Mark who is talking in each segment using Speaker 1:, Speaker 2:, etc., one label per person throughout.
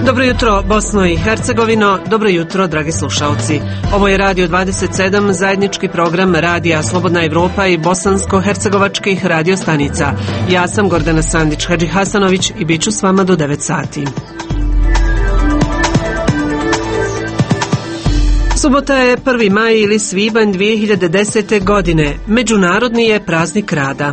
Speaker 1: Dobro jutro, Bosno i Hercegovino, dobro jutro, dragi slušalci. Ovo je Radio 27, zajednički program Radija Slobodna Evropa i bosansko-hercegovačkih radiostanica. Ja sam Gordana Sandić-Hadži Hasanović i bit ću s vama do 9 sati. Subota je 1. maj ili svibanj 2010. godine. Međunarodni je praznik rada.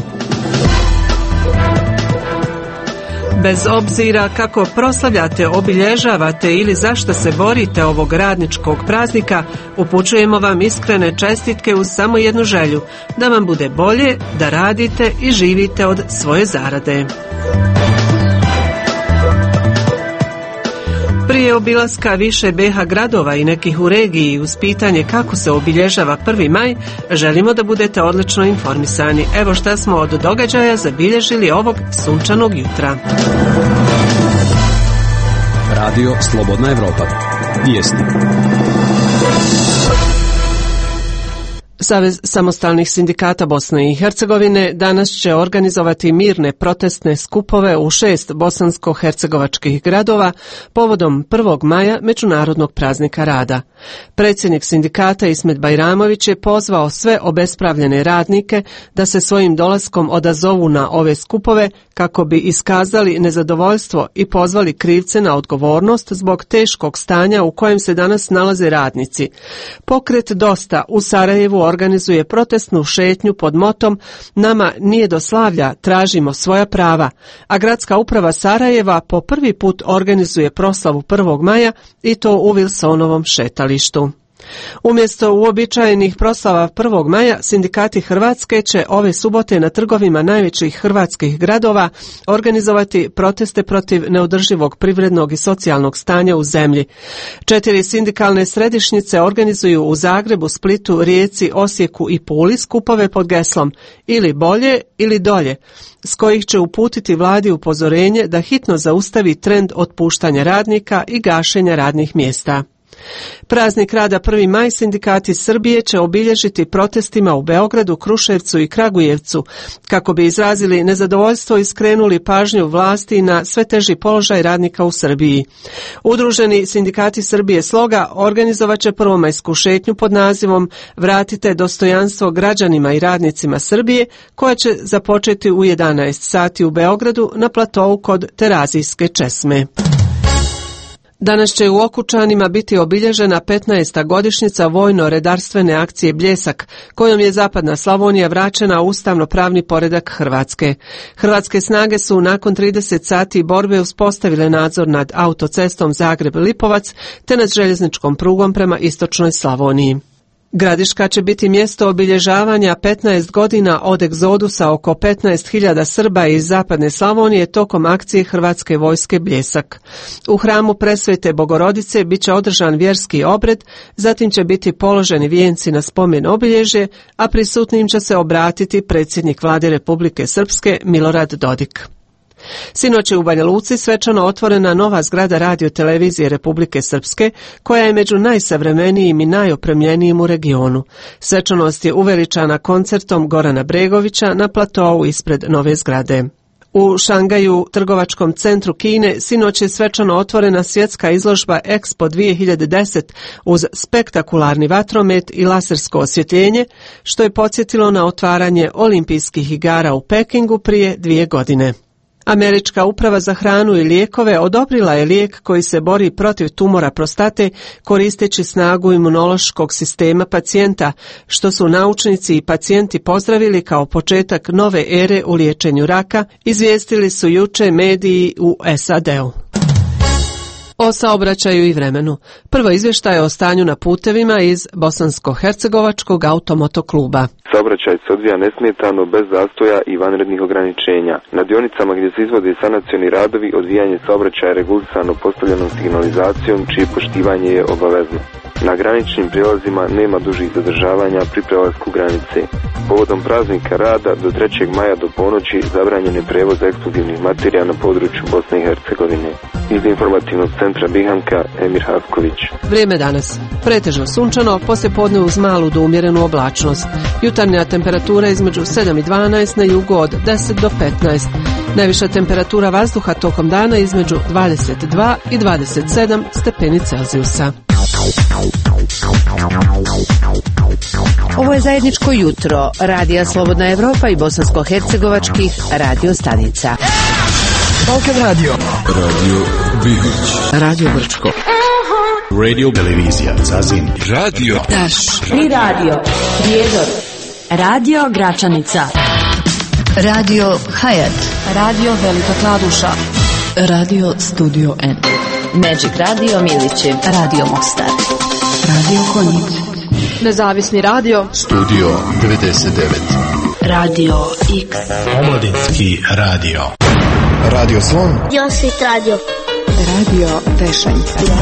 Speaker 1: Bez obzira kako proslavljate, obilježavate ili zašto se borite ovog radničkog praznika, upućujemo vam iskrene čestitke uz samo jednu želju, da vam bude bolje, da radite i živite od svoje zarade. Prije obilaska više BiH gradova i nekih u regiji uz pitanje kako se obilježava 1. maj, želimo da budete odlično informisani. Evo šta smo od događaja zabilježili ovog sunčanog jutra.
Speaker 2: Radio Slobodna Evropa. Vijesti.
Speaker 1: Savez samostalnih sindikata Bosne i Hercegovine danas će organizovati mirne protestne skupove u 6 bosansko-hercegovačkih gradova povodom 1. maja Međunarodnog praznika rada. Predsjednik sindikata Ismet Bajramović je pozvao sve obespravljene radnike da se svojim dolaskom odazovu na ove skupove kako bi iskazali nezadovoljstvo i pozvali krivce na odgovornost zbog teškog stanja u kojem se danas nalaze radnici. Pokret Dosta u Sarajevu organizuje protestnu šetnju pod motom "Nama nije do slavlja, tražimo svoja prava", a gradska uprava Sarajeva po prvi put organizuje proslavu 1. maja i to u Wilsonovom šetalištu. Umjesto uobičajenih proslava 1. maja, sindikati Hrvatske će ove subote na trgovima najvećih hrvatskih gradova organizovati proteste protiv neodrživog privrednog i socijalnog stanja u zemlji. 4 sindikalne središnjice organizuju u Zagrebu, Splitu, Rijeci, Osijeku i Puli skupove pod geslom "Ili bolje ili dolje", s kojih će uputiti vladi upozorenje da hitno zaustavi trend otpuštanja radnika i gašenja radnih mjesta. Praznik rada 1. maj sindikati Srbije će obilježiti protestima u Beogradu, Kruševcu i Kragujevcu kako bi izrazili nezadovoljstvo i skrenuli pažnju vlasti na sve teži položaj radnika u Srbiji. Udruženi sindikati Srbije Sloga organizovat će prvomajsku šetnju pod nazivom "Vratite dostojanstvo građanima i radnicima Srbije", koja će započeti u 11 sati u Beogradu na platovu kod Terazijske česme. Danas će u Okučanima biti obilježena 15. godišnjica vojno-redarstvene akcije Bljesak, kojom je Zapadna Slavonija vraćena u ustavno-pravni poredak Hrvatske. Hrvatske snage su nakon 30 sati borbe uspostavile nadzor nad autocestom Zagreb-Lipovac te nad željezničkom prugom prema istočnoj Slavoniji. Gradiška će biti mjesto obilježavanja 15 godina od egzodusa oko 15.000 Srba iz Zapadne Slavonije tokom akcije Hrvatske vojske Bljesak. U hramu Presvete Bogorodice bit će održan vjerski obred, zatim će biti položeni vijenci na spomen obilježje, a prisutnim će se obratiti predsjednik Vlade Republike Srpske Milorad Dodik. Sinoć je u Banja Luci svečano otvorena nova zgrada Radio-televizije Republike Srpske, koja je među najsavremenijim i najopremljenijim u regionu. Svečanost je uveličana koncertom Gorana Bregovića na platovu ispred nove zgrade. U Šangaju, trgovačkom centru Kine, sinoć je svečano otvorena svjetska izložba Expo 2010 uz spektakularni vatromet i lasersko osvjetljenje, što je podsjetilo na otvaranje olimpijskih igara u Pekingu prije 2 godine. Američka uprava za hranu i lijekove odobrila je lijek koji se bori protiv tumora prostate koristeći snagu imunološkog sistema pacijenta, što su naučnici i pacijenti pozdravili kao početak nove ere u liječenju raka, izvijestili su juče mediji u SAD-u. O saobraćaju i vremenu. Prvo izvještaj o stanju na putevima iz Bosansko-hercegovačkog automotokluba.
Speaker 3: Saobraćaj se odvija nesmetano, bez zastoja i vanrednih ograničenja. Na dionicama gdje se izvode sanacioni radovi, odvijanje saobraćaja je regulisano postavljenom signalizacijom, čije poštivanje je obavezno. Na graničnim prijelazima nema dužih zadržavanja pri prelasku granice. Povodom praznika rada do 3. maja do ponoći zabranjen je prevoz eksplozivnih materija na području Bosne i Hercegovine. Iz informativnog centra Bihanka, Emir Havković.
Speaker 1: Vrijeme danas. Pretežno sunčano, poslijepodne uz malu do umjerenu oblačnost. Jutarnja temperatura između 7 i 12, na jugu od 10 do 15. Najviša temperatura vazduha tokom dana između 22 i 27 stepeni Celzijusa.
Speaker 4: Ovo je zajedničko jutro Radija Slobodna Evropa i bosansko-hercegovačkih radio stanica.
Speaker 2: Balkan Radio. Radio Bihać.
Speaker 1: Radio Brčko.
Speaker 2: Radio Televizija Zazin. Radio
Speaker 4: Taš. I radio Prijedor. Radio Gračanica. Radio Hayat. Radio Velika Kladuša. Radio Studio N. Magic Radio Milići. Radio Mostar. Radio Konjic.
Speaker 1: Nezavisni radio.
Speaker 2: Studio 99.
Speaker 4: Radio X.
Speaker 5: Omladinski radio.
Speaker 2: Radio Slon.
Speaker 6: Josit radio.
Speaker 4: Radio Tešanj.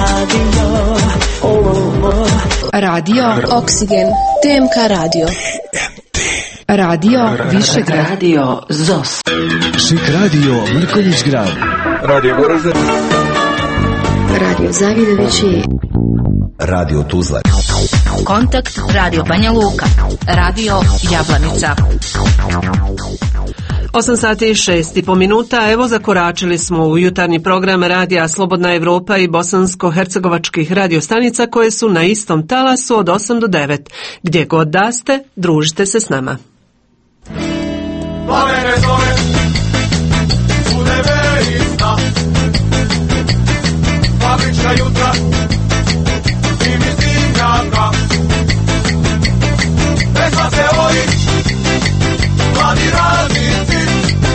Speaker 4: Radio Oksigen. TMK radio. Radio Višegrad. Radio ZOS.
Speaker 2: Šik radio Mrkonjić grad. Radio Goražde.
Speaker 6: Radio Zavidovići.
Speaker 2: Radio Tuzla.
Speaker 4: Kontakt Radio Banja Luka. Radio Jablanica.
Speaker 1: 8 sati i 6,5 minuta, evo zakoračili smo u jutarnji program Radija Slobodna Evropa i bosansko-hercegovačkih radiostanica koje su na istom talasu od 8 do 9. Gdje god da ste, družite se s nama.
Speaker 7: Plamene zore, u nebe ista, fabrička jutra, i mislim jaka. Pesma se oji, mladi radnici,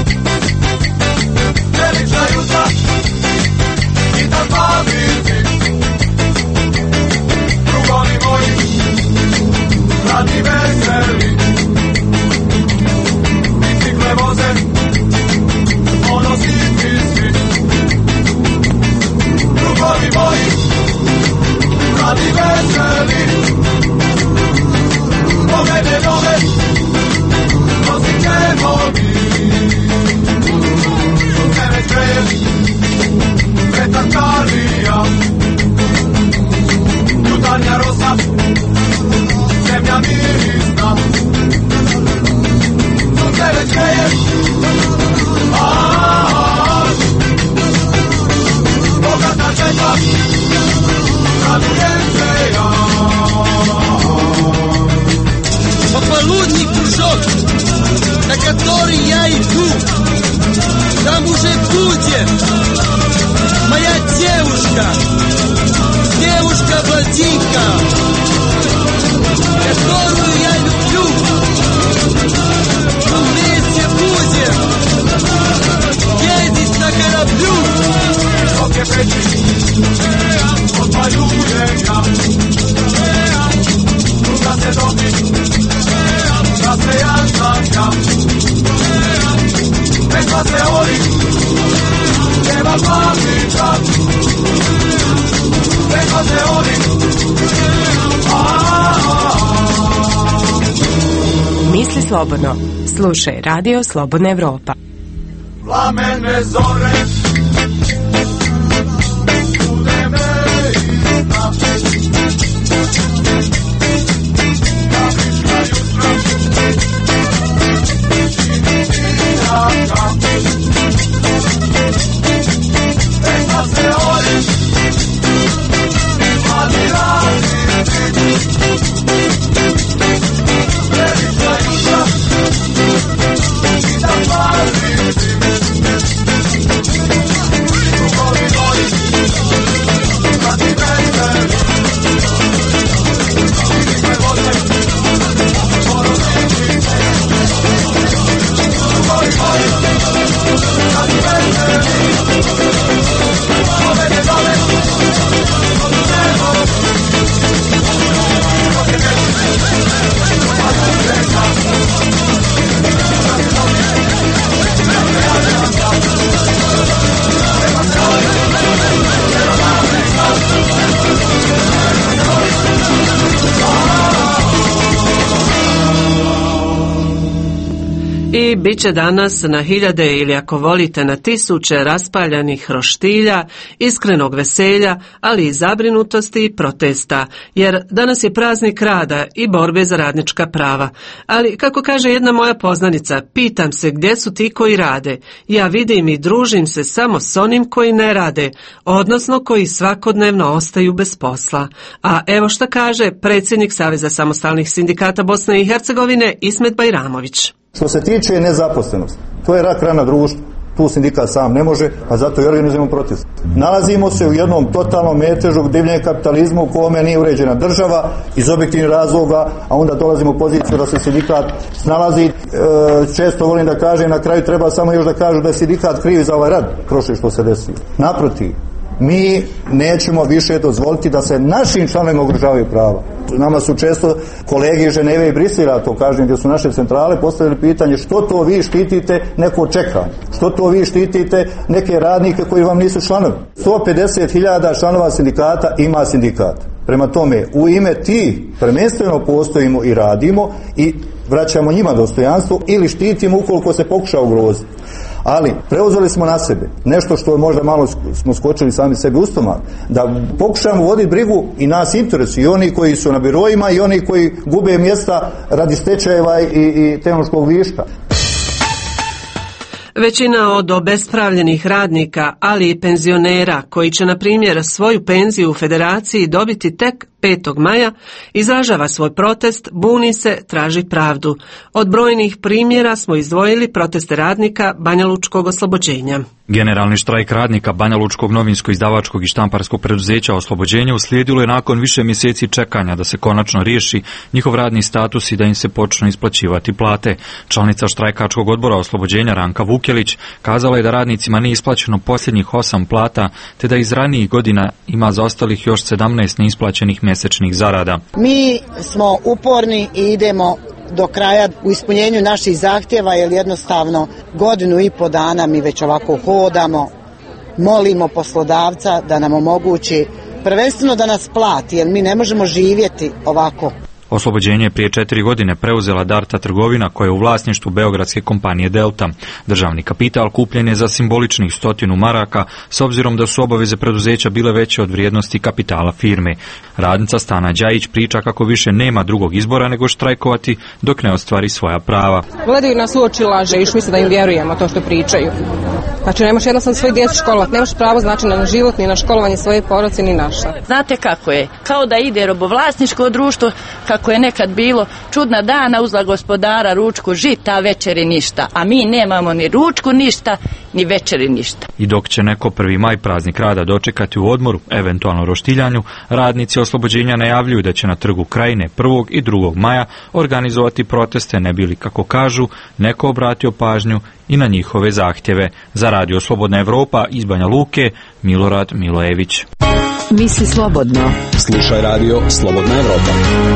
Speaker 7: velična jutra, i tam fabrici. Drugovi moji, radni veseli, voze, monositni svi. Drugovi moji, radi veseli, pomene nove, nosit ćemo mi. Sunce već greje, vetar kalija, jutarnja rosa, zemlja mirisna. Već greje, bogata čeka, radujem se ja.
Speaker 8: Пополудник кружок, на который я иду, там уже будет моя девушка, девушка-блондинка, которую я люблю. Вместе будем ездить на кораблю.
Speaker 7: Dok je peći, odpaljujem ja. Druga se dobi, rasejan sam ja. Pesma se ori, nema fabrika. Pesma se ori,
Speaker 4: Misli slobodno. Slušaj Radio Slobodna Evropa.
Speaker 7: plamene zore, u nebe ista. Fabrička jutra, čini jaka. Pesma se ori, mladi radnici. Velična jutra, i tam fabrici.
Speaker 1: I bit će danas na hiljade ili ako volite na tisuće raspaljanih roštilja, iskrenog veselja, ali i zabrinutosti i protesta, jer danas je praznik rada i borbe za radnička prava. Ali, kako kaže jedna moja poznanica, pitam se gdje su ti koji rade. Ja vidim i družim se samo s onim koji ne rade, odnosno koji svakodnevno ostaju bez posla. A evo šta kaže predsjednik Saveza samostalnih sindikata Bosne i Hercegovine Ismet Bajramović.
Speaker 9: Što se tiče nezaposlenosti, to je rak rana društva. Tu sindikat sam ne može, a zato i organizujemo protest. Nalazimo se u jednom totalnom metežu divljenja kapitalizmu u kome nije uređena država iz objektivnih razloga, a onda dolazimo u poziciju da se sindikat snalazi. Često volim da kažem, na kraju treba samo još da kažu da je sindikat kriv za ovaj rad prošli što se desio. Naprotiv, mi nećemo više dozvoliti da se našim članovima ugrožavaju prava. Nama su često kolege iz Ženeve i Brisela, to kažem, gdje su naše centrale, postavili pitanje što to vi štitite neko čekanje, što to vi štitite neke radnike koji vam nisu članovi. 150.000 članova sindikata ima sindikat. Prema tome, u ime ti prvenstveno postojimo i radimo i vraćamo njima dostojanstvo ili štitimo ukoliko se pokuša ugroziti. Ali preuzeli smo na sebe nešto što možda malo smo skočili sami sebi u stomak, da pokušamo voditi brigu i nas interesu, i oni koji su na biroima i oni koji gube mjesta radi stečajeva i tehnološkog viška.
Speaker 1: Većina od obespravljenih radnika, ali i penzionera, koji će, na primjer, svoju penziju u federaciji dobiti tek 5. maja, izražava svoj protest, buni se, traži pravdu. Od brojnih primjera smo izdvojili proteste radnika Banjalučkog oslobođenja.
Speaker 10: Generalni štrajk radnika Banjalučkog novinsko-izdavačkog i štamparskog preduzeća Oslobođenje uslijedilo je nakon više mjeseci čekanja da se konačno riješi njihov radni status i da im se počnu isplaćivati plate. Članica štrajkačkog odbora Oslobođenja Ranka Vukelić kazala je da radnicima nije isplaćeno posljednjih 8 plata, te da iz ranijih godina ima zaostalih još 17 neisplaćenih mjesečnih zarada.
Speaker 11: Mi smo uporni i idemo do kraja u ispunjenju naših zahtjeva, jer jednostavno 1,5 godina mi već ovako hodamo, molimo poslodavca da nam omogući prvenstveno da nas plati, jer mi ne možemo živjeti ovako.
Speaker 10: Oslobođenje je prije 4 godine preuzela Darta trgovina koja je u vlasništvu beogradske kompanije Delta. Državni kapital kupljen je za simboličnih 100 maraka s obzirom da su obaveze preduzeća bile veće od vrijednosti kapitala firme. Radnica Stana Đajić priča kako više nema drugog izbora nego štrajkovati dok ne ostvari svoja prava.
Speaker 12: Gledaju nas u oči, laže, još misle da im vjerujemo to što pričaju. Znači ne možeš jednostavno svoje djecu školovati, nemaš pravo znači na život, ni na školovanje svoje porodice, ni naša.
Speaker 13: Znate kako je? Kao da ide robovlasničko društvo, kako je nekad bilo čudna dana, uzla gospodara ručku žita, večeri ništa. A mi nemamo ni ručku ništa, ni večeri ništa.
Speaker 10: I dok će neko 1. maj praznik rada dočekati u odmoru, eventualno roštiljanju, radnici Oslobođenja najavljuju da će na trgu Krajine 1. i 2. maja organizovati proteste, ne bili, kako kažu, neko obratio pažnju i na njihove zahtjeve. Za Radio Slobodna Evropa iz Banja Luke, Milorad Milojević.
Speaker 4: Misli slobodno.
Speaker 2: Slušaj Radio Slobodna Evropa.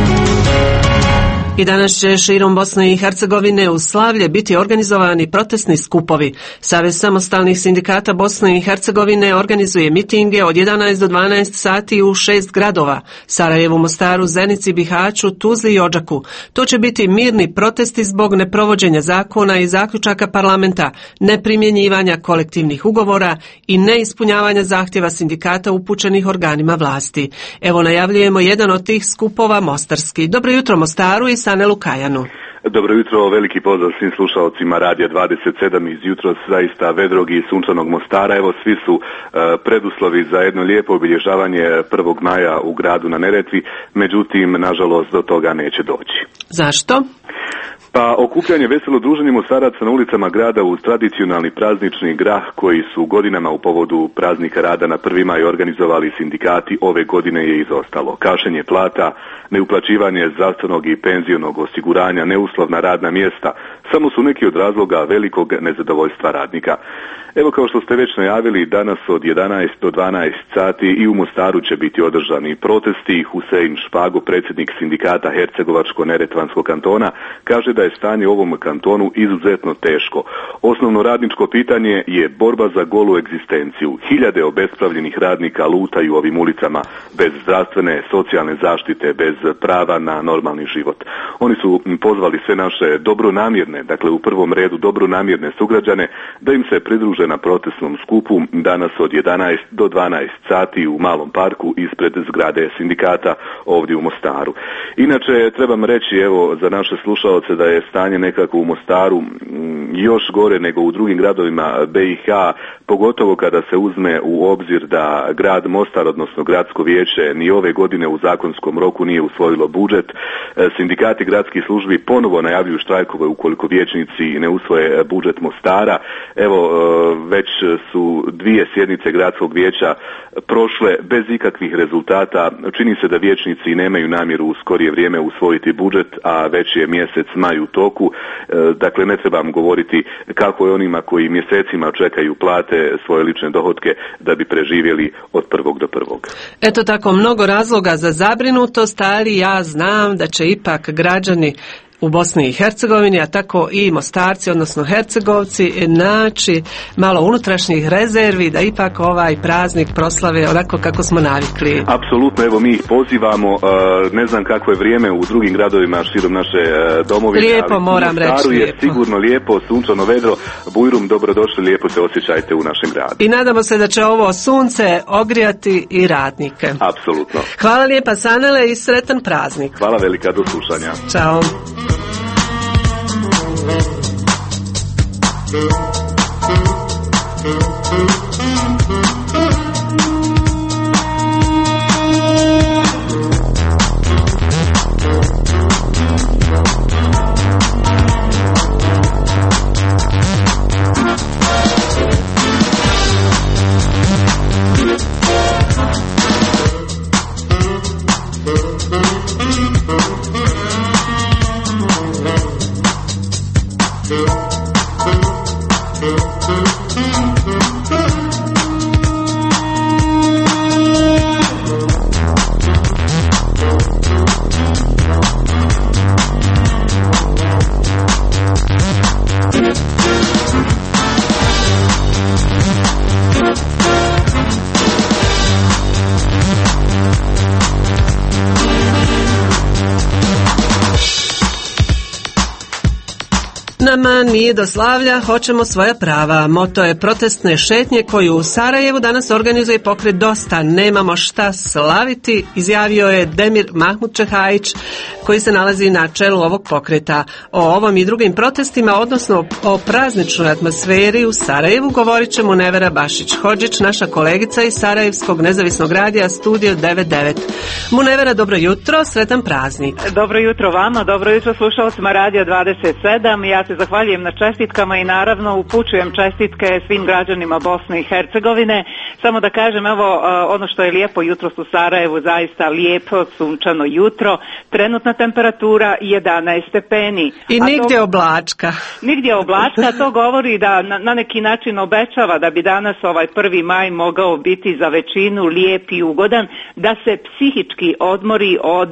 Speaker 1: I danas će širom Bosne i Hercegovine u Slavlje biti organizovani protestni skupovi. Savez samostalnih sindikata Bosne i Hercegovine organizuje mitinge od 11 do 12 sati u 6 gradova: Sarajevu, Mostaru, Zenici, Bihaću, Tuzli i Odžaku. To će biti mirni protesti zbog neprovođenja zakona i zaključaka parlamenta, neprimjenjivanja kolektivnih ugovora i neispunjavanja zahtjeva sindikata upućenih organima vlasti. Evo najavljujemo jedan od tih skupova, mostarski. Dobro jutro Mostaru i Sane Lukajanu.
Speaker 3: Dobro jutro, veliki pozdrav svim slušalcima Radija 27 iz jutros zaista vedrog i sunčanog Mostara. Evo svi su preduslovi za jedno lijepo obilježavanje 1. maja u gradu na Neretvi, međutim nažalost do toga neće doći.
Speaker 1: Zašto?
Speaker 3: Pa okupljanje veselo druženje Mostaraca na ulicama grada uz tradicionalni praznični grah koji su godinama u povodu praznika rada na 1. maj organizovali sindikati ove godine je izostalo. Kašenje plata, neuplaćivanje zdravstvenog i penzionog osiguranja, neuslovna radna mjesta samo su neki od razloga velikog nezadovoljstva radnika. Evo kao što ste već najavili, danas od 11 do 12 sati i u Mostaru će biti održani protesti. Husein Špago, predsjednik sindikata Hercegovačko-Neretvanskog kantona,
Speaker 14: kaže da je stanje u ovom kantonu izuzetno teško. Osnovno radničko pitanje je borba za golu egzistenciju. Hiljade obespravljenih radnika lutaju ovim ulicama bez zdravstvene, socijalne zaštite, bez prava na normalni život. Oni su pozvali sve naše dobronamjerne, dakle u prvom redu dobronamjerne sugrađane, da im se pridruže na protestnom skupu danas od 11 do 12 sati u Malom parku ispred zgrade sindikata ovdje u Mostaru. Inače, trebam reći, evo, za naše slušaoce da je stanje nekako u Mostaru još gore nego u drugim gradovima BiH, pogotovo kada se uzme u obzir da grad Mostar, odnosno gradsko vijeće, ni ove godine u zakonskom roku nije usvojilo budžet. Sindikati gradskih službi ponovo najavljuju štrajkove ukoliko vijećnici ne usvoje budžet Mostara. Evo, već su 2 sjednice gradskog vijeća prošle bez ikakvih rezultata. Čini se da vijećnici nemaju namjeru u skorije vrijeme usvojiti budžet, a već je mjesec maj u toku. Dakle, ne trebam govoriti kako je onima koji mjesecima čekaju plate svoje lične dohotke da bi preživjeli od prvog do prvog.
Speaker 1: Eto tako, mnogo razloga za zabrinutost, ali ja znam da će ipak građani u Bosni i Hercegovini, a tako i Mostarci, odnosno Hercegovci, naći malo unutrašnjih rezervi da ipak ovaj praznik proslave onako kako smo navikli.
Speaker 14: Apsolutno, evo mi ih pozivamo, ne znam kako je vrijeme u drugim gradovima širom naše domovine.
Speaker 1: Lijepo, moram reći,
Speaker 14: lijepo.
Speaker 1: je
Speaker 14: sigurno lijepo, sunčano, vedro. Bujrum, dobrodošli, lijepo se osjećajte u našem gradu.
Speaker 1: I nadamo se da će ovo sunce ogrijati i radnike.
Speaker 14: Apsolutno.
Speaker 1: Hvala lijepa, Sanele, i sretan praznik.
Speaker 14: Hvala velika, do slušanja.
Speaker 1: Ćao. Nama nije do slavlja, hoćemo svoja prava. Moto je protestne šetnje koju u Sarajevu danas organizuje pokret Dosta. Nemamo šta slaviti, izjavio je Demir Mahmud Čehajić, koji se nalazi na čelu ovog pokreta. O ovom i drugim protestima, odnosno o prazničnoj atmosferi u Sarajevu, govorit će Munevera Bašić-Hodžić, naša kolegica iz Sarajevskog nezavisnog radija Studio 99. Munevera, dobro jutro, sretan praznik.
Speaker 15: Dobro jutro vama, dobro jutro slušalcima Radio 27. Ja se zahvaljujem na čestitkama i naravno upućujem čestitke svim građanima Bosne i Hercegovine. Samo da kažem, evo, ono što je lijepo jutros u Sarajevu, zaista lijepo, sunčano jutro. Trenutna temperatura 11 stepeni.
Speaker 1: I nigdje oblačka.
Speaker 15: Nigdje oblačka, to govori da na neki način obećava da bi danas ovaj 1. maj mogao biti za većinu lijep i ugodan, da se psihički odmori od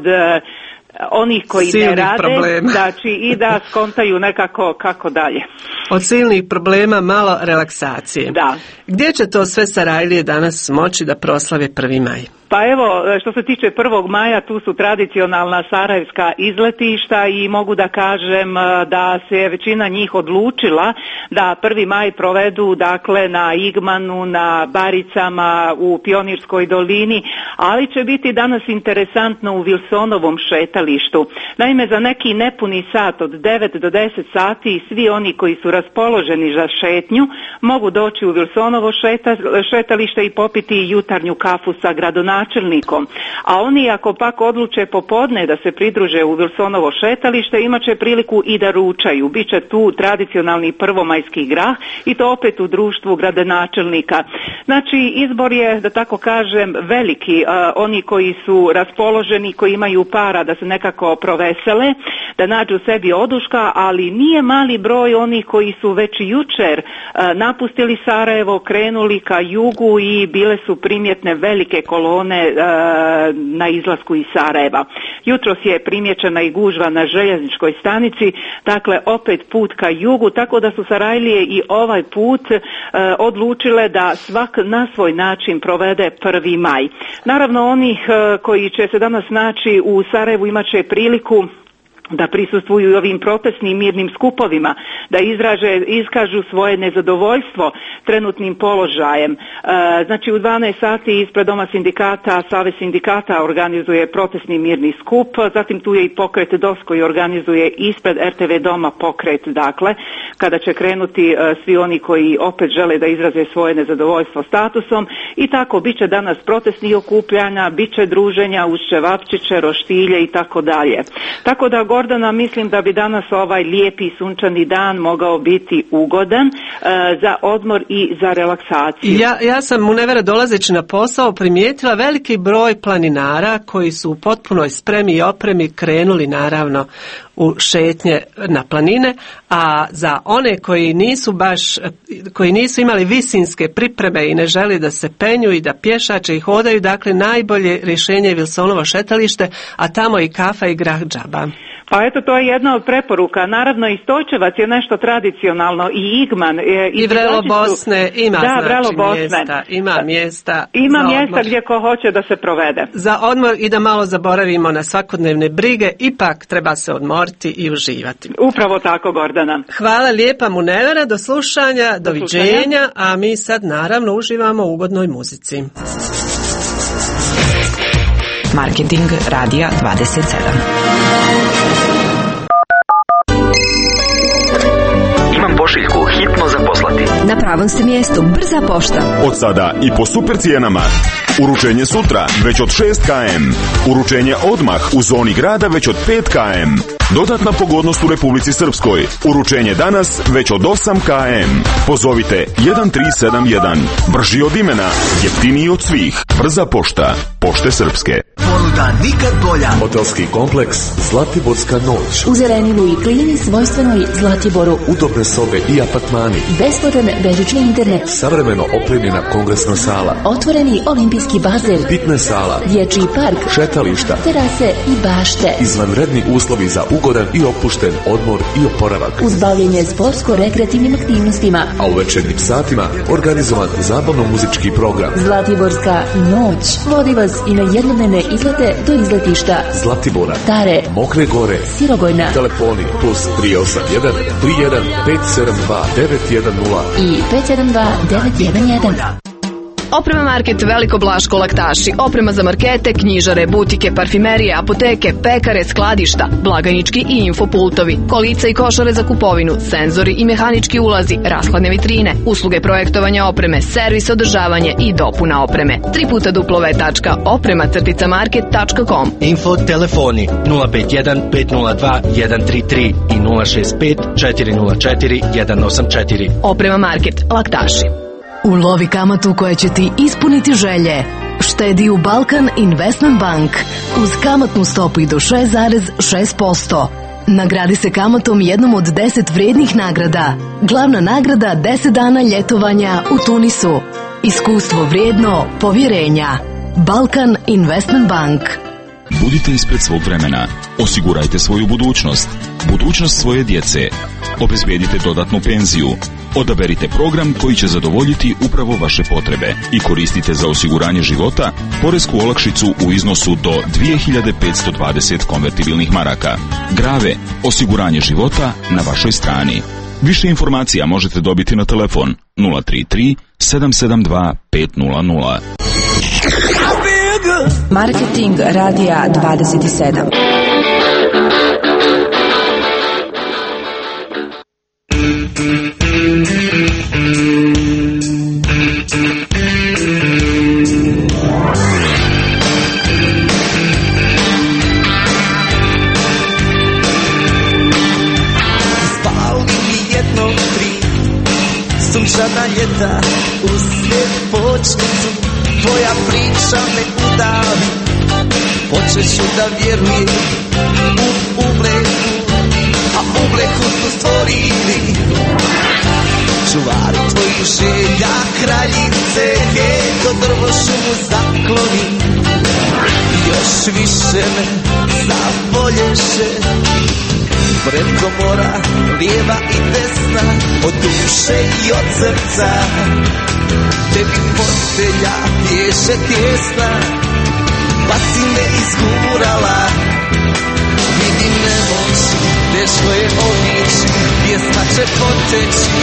Speaker 15: onih koji
Speaker 1: silnih
Speaker 15: ne rade,
Speaker 1: problema.
Speaker 15: znači i da skontaju nekako kako dalje.
Speaker 1: Od silnih problema malo relaksacije.
Speaker 15: Da.
Speaker 1: Gdje će to sve Sarajlije danas moći da proslave 1. maj?
Speaker 15: Pa evo, što se tiče 1. maja, tu su tradicionalna sarajevska izletišta i mogu da kažem da se većina njih odlučila da 1. maj provedu dakle na Igmanu, na Baricama, u Pionirskoj dolini, ali će biti danas interesantno u Wilsonovom šetalištu. Naime, za neki nepuni sat od 9 do 10 sati svi oni koji su raspoloženi za šetnju mogu doći u Wilsonovo šetalište i popiti jutarnju kafu sa gradonačelnikom. A oni ako pak odluče popodne da se pridruže u Wilsonovo šetalište, imat će priliku i da ručaju. Biće tu tradicionalni prvomajski grah i to opet u društvu gradonačelnika. Znači, izbor je, da tako kažem, veliki. Oni koji su raspoloženi, koji imaju para da se nekako provesele, da nađu sebi oduška, ali nije mali broj onih koji su već jučer napustili Sarajevo, krenuli ka jugu i bile su primjetne velike kolone kolone na izlasku iz Sarajeva. Jutros je primjećena i gužva na željezničkoj stanici, dakle opet put ka jugu, tako da su Sarajlije i ovaj put odlučile da svak na svoj način provede 1. maj. Naravno, onih koji će se danas naći u Sarajevu imat će priliku da prisustvuju ovim protestnim mirnim skupovima, da iskažu svoje nezadovoljstvo trenutnim položajem. Znači u 12 sati ispred Doma sindikata, Savez sindikata organizuje protestni mirni skup, zatim tu je i pokret DOS koji organizuje ispred RTV Doma pokret, dakle, kada će krenuti svi oni koji opet žele da izraze svoje nezadovoljstvo statusom i tako bit će danas protestnih okupljanja, bit će druženja uz ćevapčiće, roštilje i tako dalje. Tako da Gordana, mislim da bi danas ovaj lijepi sunčani dan mogao biti ugodan za odmor i za relaksaciju.
Speaker 1: Ja sam Munevera dolazeći na posao primijetila veliki broj planinara koji su u potpunoj spremi i opremi krenuli naravno u šetnje na planine, a za one koji nisu imali visinske pripreme i ne želi da se penju i da pješače i hodaju, dakle najbolje rješenje je Vilsonovo šetalište, a tamo i kafa i grah džaba.
Speaker 15: Pa eto, to je jedna od preporuka. Naravno, i Stojčevac je nešto tradicionalno, i Igman.
Speaker 1: I Vrelo Bosne ima,
Speaker 15: da,
Speaker 1: znači mjesta. Ima mjesta
Speaker 15: gdje ko hoće da se provede.
Speaker 1: Za odmor i da malo zaboravimo na svakodnevne brige, ipak treba se odmoriti i uživati.
Speaker 15: Upravo tako, Gordana.
Speaker 1: Hvala lijepa Munevera, do slušanja, doviđenja, a mi sad naravno uživamo u ugodnoj muzici.
Speaker 4: Marketing Radija 27.
Speaker 16: Imam pošiljku, hitno za poslati.
Speaker 17: Na pravom ste mjestu, brza pošta.
Speaker 18: Od sada i po super cijenama. Uručenje sutra već od 6 km. Uručenje odmah u zoni grada već od 5 km. Dodatna pogodnost u Republici Srpskoj. Uručenje danas već od 8 km. Pozovite 1371. Brži od imena, jeftiniji od svih. Brza pošta. Pošte Srpske.
Speaker 2: Ponuda nikad bolja. Hotelski kompleks Zlatiborska noć.
Speaker 17: U Zelenilu i klimi svojstvenoj Zlatiboru.
Speaker 2: Udobne sobe i apartmani.
Speaker 17: Besplatan bežični internet.
Speaker 2: Savremeno opremljena kongresna sala.
Speaker 17: Otvoreni olimpijski bazen.
Speaker 2: Fitness sala.
Speaker 17: Dječji park.
Speaker 2: Šetališta.
Speaker 17: Terase i bašte.
Speaker 2: Izvanredni uslovi za ugodan i opušten odmor i oporavak.
Speaker 17: Uz bavljenje sportsko-rekreativnim aktivnostima.
Speaker 2: A u večernjim satima organizovan zabavno-muzički program.
Speaker 17: Zlatiborska noć. Vodi vas i na jednodnevne izlete do izletišta
Speaker 2: Zlatibora,
Speaker 17: Tare,
Speaker 2: Mokre Gore,
Speaker 17: Sirogojna.
Speaker 2: Telefoni plus 381 31 572 910
Speaker 17: i 572 911.
Speaker 19: Oprema Market Veliko Blaško Laktaši, oprema za markete, knjižare, butike, parfimerije, apoteke, pekare, skladišta, blagajnički i infopultovi, kolica i košare za kupovinu, senzori i mehanički ulazi, rashladne vitrine, usluge projektovanja opreme, servis, održavanje i dopuna opreme. www.oprema-market.com.
Speaker 5: Info telefoni 051 502 133 i 065 404 184.
Speaker 19: Oprema Market Laktaši.
Speaker 20: Ulovi kamatu koja će ti ispuniti želje. Štedi u Balkan Investment Bank uz kamatnu stopu i do 6,6%. Nagradi se kamatom jednom od 10 vrijednih nagrada. Glavna nagrada 10 dana ljetovanja u Tunisu. Iskustvo vrijedno povjerenja. Balkan Investment Bank.
Speaker 21: Budite ispred svog vremena. Osigurajte svoju budućnost. Budućnost svoje djece. Obezbijedite dodatnu penziju. Odaberite program koji će zadovoljiti upravo vaše potrebe i koristite za osiguranje života poresku olakšicu u iznosu do 2520 konvertibilnih maraka. Grave, osiguranje života na vašoj strani. Više informacija možete dobiti na telefon 033 772 500.
Speaker 4: Marketing Radija 27.
Speaker 7: Sunčana ljeta uslijed počnicu, tvoja priča me udavi. Počeću da vjerujem u ubleku, a ubleku smo stvorili čuvari tvojih želja, kraljice, to drvo šumu zakloni. više me zavolješe. Preko mora, lijeva i desna, od duše i od srca. Tebi postelja pješe tjesna, pa si me izgurala. Vidim nemoći, teško je obići, pjesma će poteći.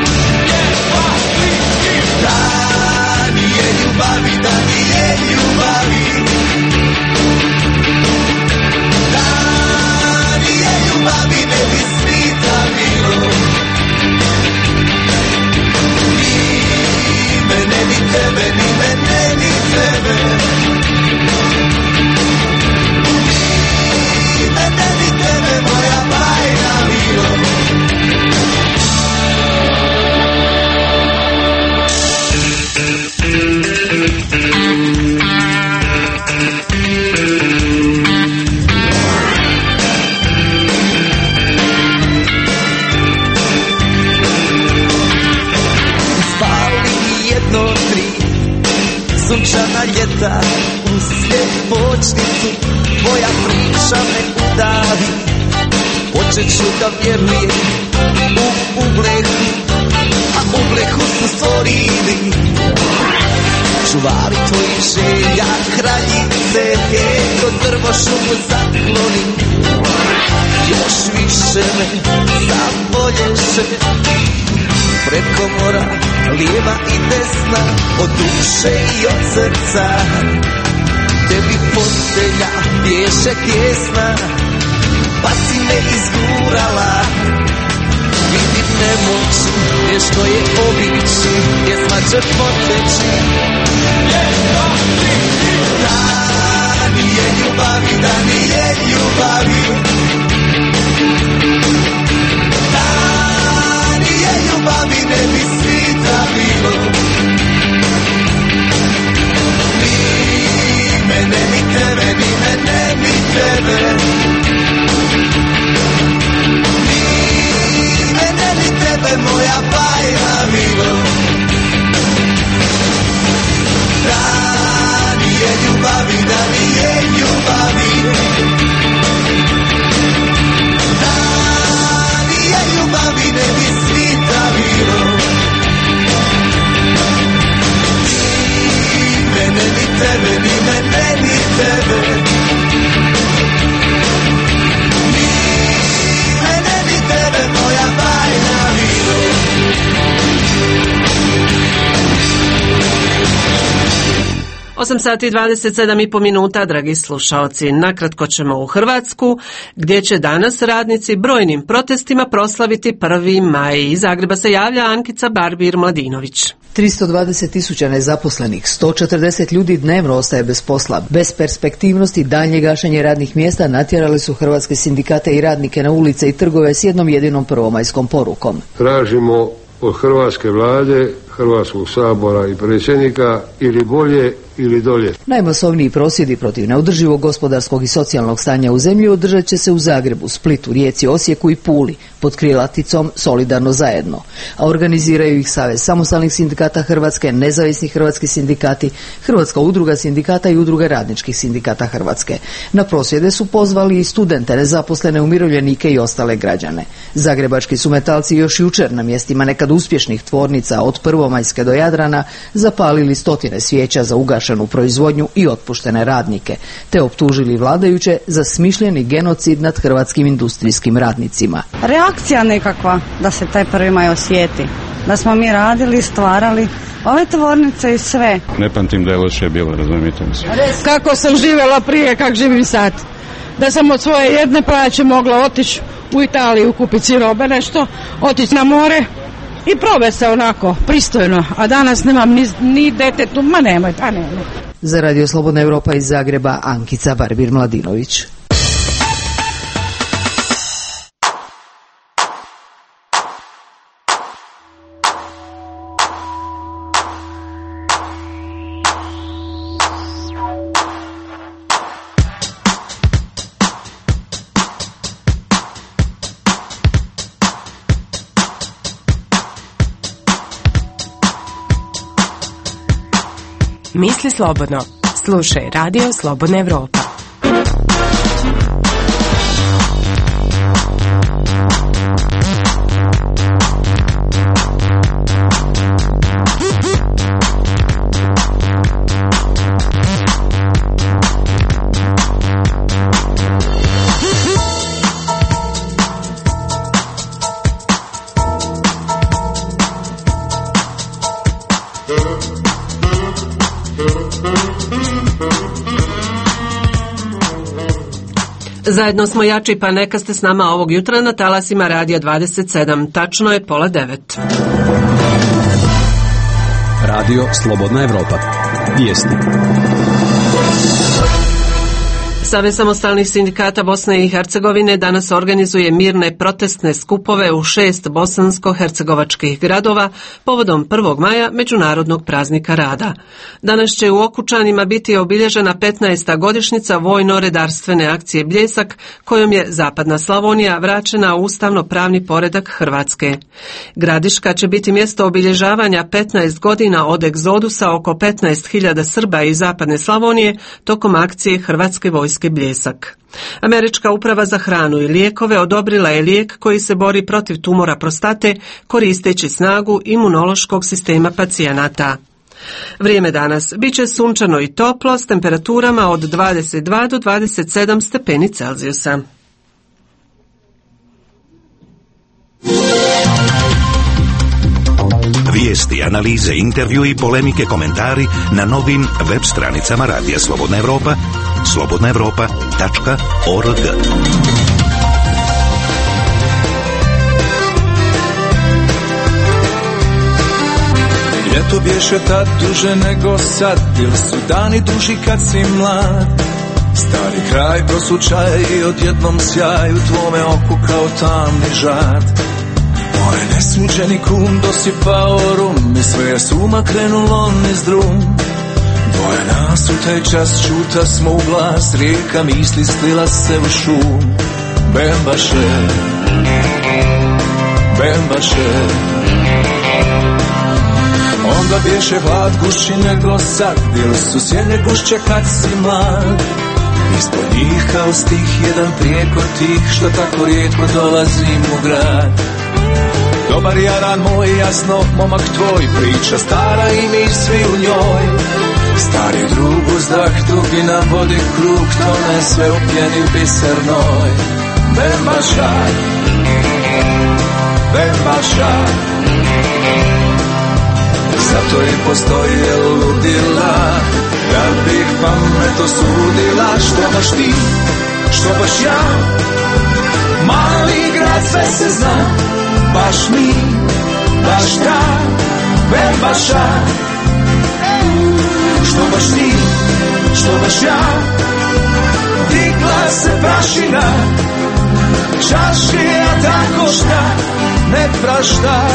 Speaker 7: Da nije ljubavi, da nije ljubavi. Ljubavi ne bi svita bilo. Ni mene, ni tebe, ni mene, ni tebe. Ni mene, ni tebe, moja bajna bilo. Sunčana ljeta uslijed počnicu, tvoja priča me udavi. Počet ću da vjerujem u ublehu, a ublehu su stvorili čuvari tvojih želja, kraljice, kod drvo šumu zakloni. Još više me zavolješe. Preko mora, lijeva i desna, od duše i od srca. Tebi postelja pješe tjesna, pa si me izgurala. Vidim nemoći, teško je obići, pjesma će poteći. Da nije ljubavi, da nije ljubavi. Ljubavi ne bi svita bilo. Ni mene, ni tebe, ni mene, ni tebe. Ni mene, ni tebe, moja bajna bilo. Da nije ljubavi, da nije ljubavi. Da nije ljubavi ne bi svita bilo. Ni mene, ni tebe, ni mene, ni tebe. Ni mene, ni tebe, moja bajna bilo.
Speaker 1: 8 sati i 27,5 minuta, dragi slušaoci. Nakratko ćemo u Hrvatsku, gdje će danas radnici brojnim protestima proslaviti 1. maj. Iz Zagreba se javlja Ankica Barbir-Mladinović.
Speaker 4: 320.000 nezaposlenih, 140 ljudi dnevno ostaje bez posla. Bez perspektivnosti daljnje gašenje radnih mjesta natjerali su hrvatske sindikate i radnike na ulice i trgove s jednom jedinom prvomajskom porukom.
Speaker 6: Tražimo od hrvatske vlade, Hrvatskog sabora i predsjednika ili bolje ili dolje.
Speaker 4: Najmasovniji prosvjedi protiv neodrživog gospodarskog i socijalnog stanja u zemlji održat će se u Zagrebu, Splitu, Rijeci, Osijeku i Puli pod krilaticom Solidarno zajedno. A organiziraju ih Savez samostalnih sindikata Hrvatske, Nezavisni hrvatski sindikati, Hrvatska udruga sindikata i Udruga radničkih sindikata Hrvatske. Na prosvjede su pozvali i studente, nezaposlene, umirovljenike i ostale građane. Zagrebački su metalci još jučer na mjestima nekad uspješnih tvornica od Prvomajske do Jadrana zapalili stotine svijeća za ugašenu proizvodnju i otpuštene radnike, te optužili vladajuće za smišljeni genocid nad hrvatskim industrijskim radnicima.
Speaker 22: Reakcija nekakva da se taj 1. maj osjeti, da smo mi radili, stvarali ove tvornice i sve.
Speaker 23: Ne pamtim da je loše bilo, razumijete mi se.
Speaker 24: Kako sam živjela prije, kak živim sad. Da sam od svoje jedne plaće mogla otići u Italiju, kupiti si robe nešto, otići na more i provesti se onako pristojno, a danas nemam ni detetu, ma nemoj, pa nemoj.
Speaker 4: Za Radio Slobodna Evropa iz Zagreba, Ankica Barbir-Mladinović.
Speaker 25: Misli slobodno. Slušaj Radio Slobodna Evropa.
Speaker 1: Zajedno smo jači, pa neka ste s nama ovog jutra na talasima Radija 27. Tačno je 8:30.
Speaker 8: Radio Slobodna Evropa. Vijesti.
Speaker 1: Savez samostalnih sindikata Bosne i Hercegovine danas organizuje mirne protestne skupove u 6 bosansko-hercegovačkih gradova povodom 1. maja Međunarodnog praznika rada. Danas će u Okučanima biti obilježena 15. godišnjica vojno-redarstvene akcije Bljesak, kojom je Zapadna Slavonija vraćena u ustavno-pravni poredak Hrvatske. Gradiška će biti mjesto obilježavanja 15 godina od egzodusa oko 15.000 Srba iz Zapadne Slavonije tokom akcije Hrvatske vojske Bljesak. Američka uprava za hranu i lijekove odobrila je lijek koji se bori protiv tumora prostate koristeći snagu imunološkog sistema pacijenata. Vrijeme danas biće sunčano i toplo s temperaturama od 22 do 27 stepeni Celzijusa.
Speaker 9: Vijesti, analize, intervju i polemike, komentari na novim web stranicama Radija Slobodna Evropa, slobodnaevropa.org.
Speaker 7: Ljeto bješe tad duže nego sad, ili su dani duži kad si mlad. Stari kraj proslučaje i odjednom sjaj u tvome oku kao tamni žad. Moj nesmuđeni kum dosipao rum i sve je suma krenulo niz drum. Dvoje nas u taj čas čuta smo u glas, rijeka misli slila se u šum. Bembaše, bembaše. Onda bješe hlad guši nego sad, ili su sjene gušće kad si mlad. Ispod njih kao stih jedan prijeko tih, što tako rijetko dolazim u grad. Dobar jaran moj, jasno, momak tvoj, priča stara i mi svi u njoj. Stari drug uzdah, drugi na vodi krug, tone sve u pjeni bisernoj. Bembaša, bembaša. Zato i postoje ludila, da bih pamet osudila. Što baš ti, što baš ja, mali grad sve se zna. Baš mi, baš ta, bembaša. Što baš ti, što baš ja, digla se prašina. Čašija tako šta ne prašta.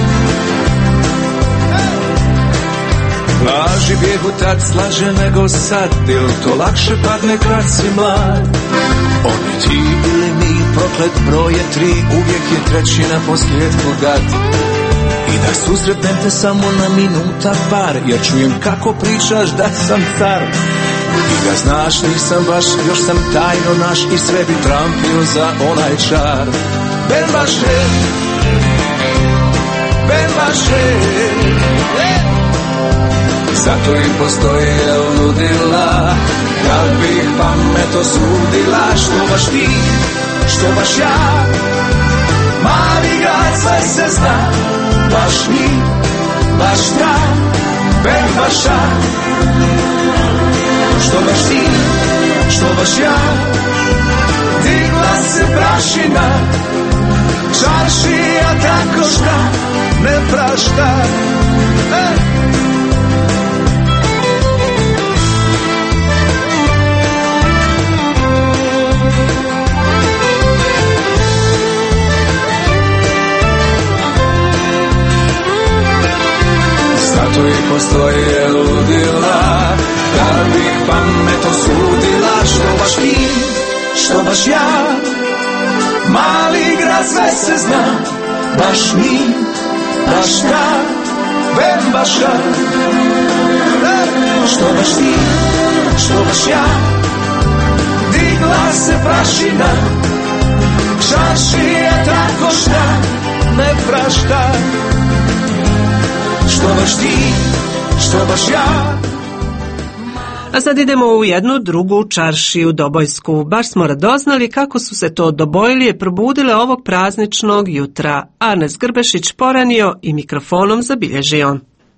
Speaker 7: Laži bijegu tad slaže nego sad, ili to lakše padne kad si mlad. Oni ti ili mi, proklet broj je 3, uvijek je trećina posljedku dat. I da susretnem te samo na minuta par, jer čujem kako pričaš da sam car. I da znaš nisam baš, još sam tajno naš i sve bi trampio za onaj čar. Bembaše, bembaše. Zato i postoje ludila, kad bih pamet osudila. Što baš ti, što baš ja, mali grad sve se zna. Baš mi, baš ja, bembaša. Što baš ti, što baš ja, digla se prašina. Čaršija tako šta ne prašta. Zato i postoje ludila, da bih pamet osudila. Što baš ti, što baš ja, mali grad sve se zna. Baš mi, baš ta, bembaša. Što baš ti, što baš ja, se prašina, čaršija tako šta ne prašta. Što baš ti, što baš ja.
Speaker 1: A sad idemo u jednu drugu čaršiju dobojsku. Baš smo radoznali kako su se to dobojlije probudile ovog prazničnog jutra. Arnes Grbešić poranio i mikrofonom zabilježio.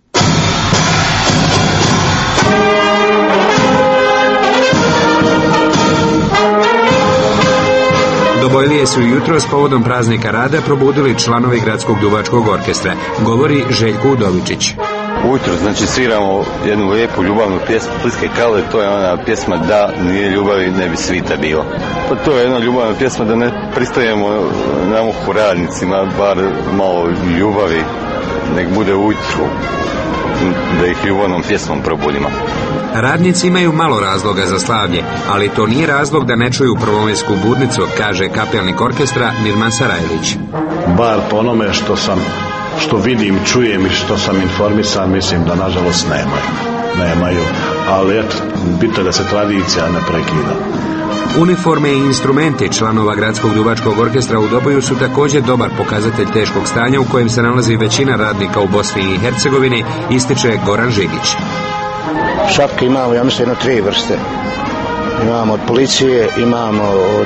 Speaker 10: Dobojlije su jutro s povodom praznika rada probudili članovi Gradskog duvačkog orkestra, govori Željko Udovičić.
Speaker 11: Ujutro, znači, sviramo jednu lijepu ljubavnu pjesmu Splitske Kale, to je ona pjesma Da nije ljubavi ne bi svita bilo. Pa to je jedna ljubavna pjesma da ne pristajemo na muku radnicima, bar malo ljubavi, nek bude ujutru, da ih ljubavnom pjesmom probudimo.
Speaker 10: Radnici imaju malo razloga za slavlje, ali to nije razlog da ne čuju prvomajsku budnicu, kaže kapelnik orkestra Mirman Sarajlić.
Speaker 12: Bar po onome što vidim, čujem i što sam informisan, mislim da nažalost nemaju. Ali eto, bitno je da se tradicija ne prekida.
Speaker 10: Uniforme i instrumenti članova Gradskog duvačkog orkestra u Doboju su također dobar pokazatelj teškog stanja u kojem se nalazi većina radnika u Bosni i Hercegovini, ističe Goran Žigić.
Speaker 13: Šapke imamo, ja mislim, 3 vrste. Imamo od policije, imamo od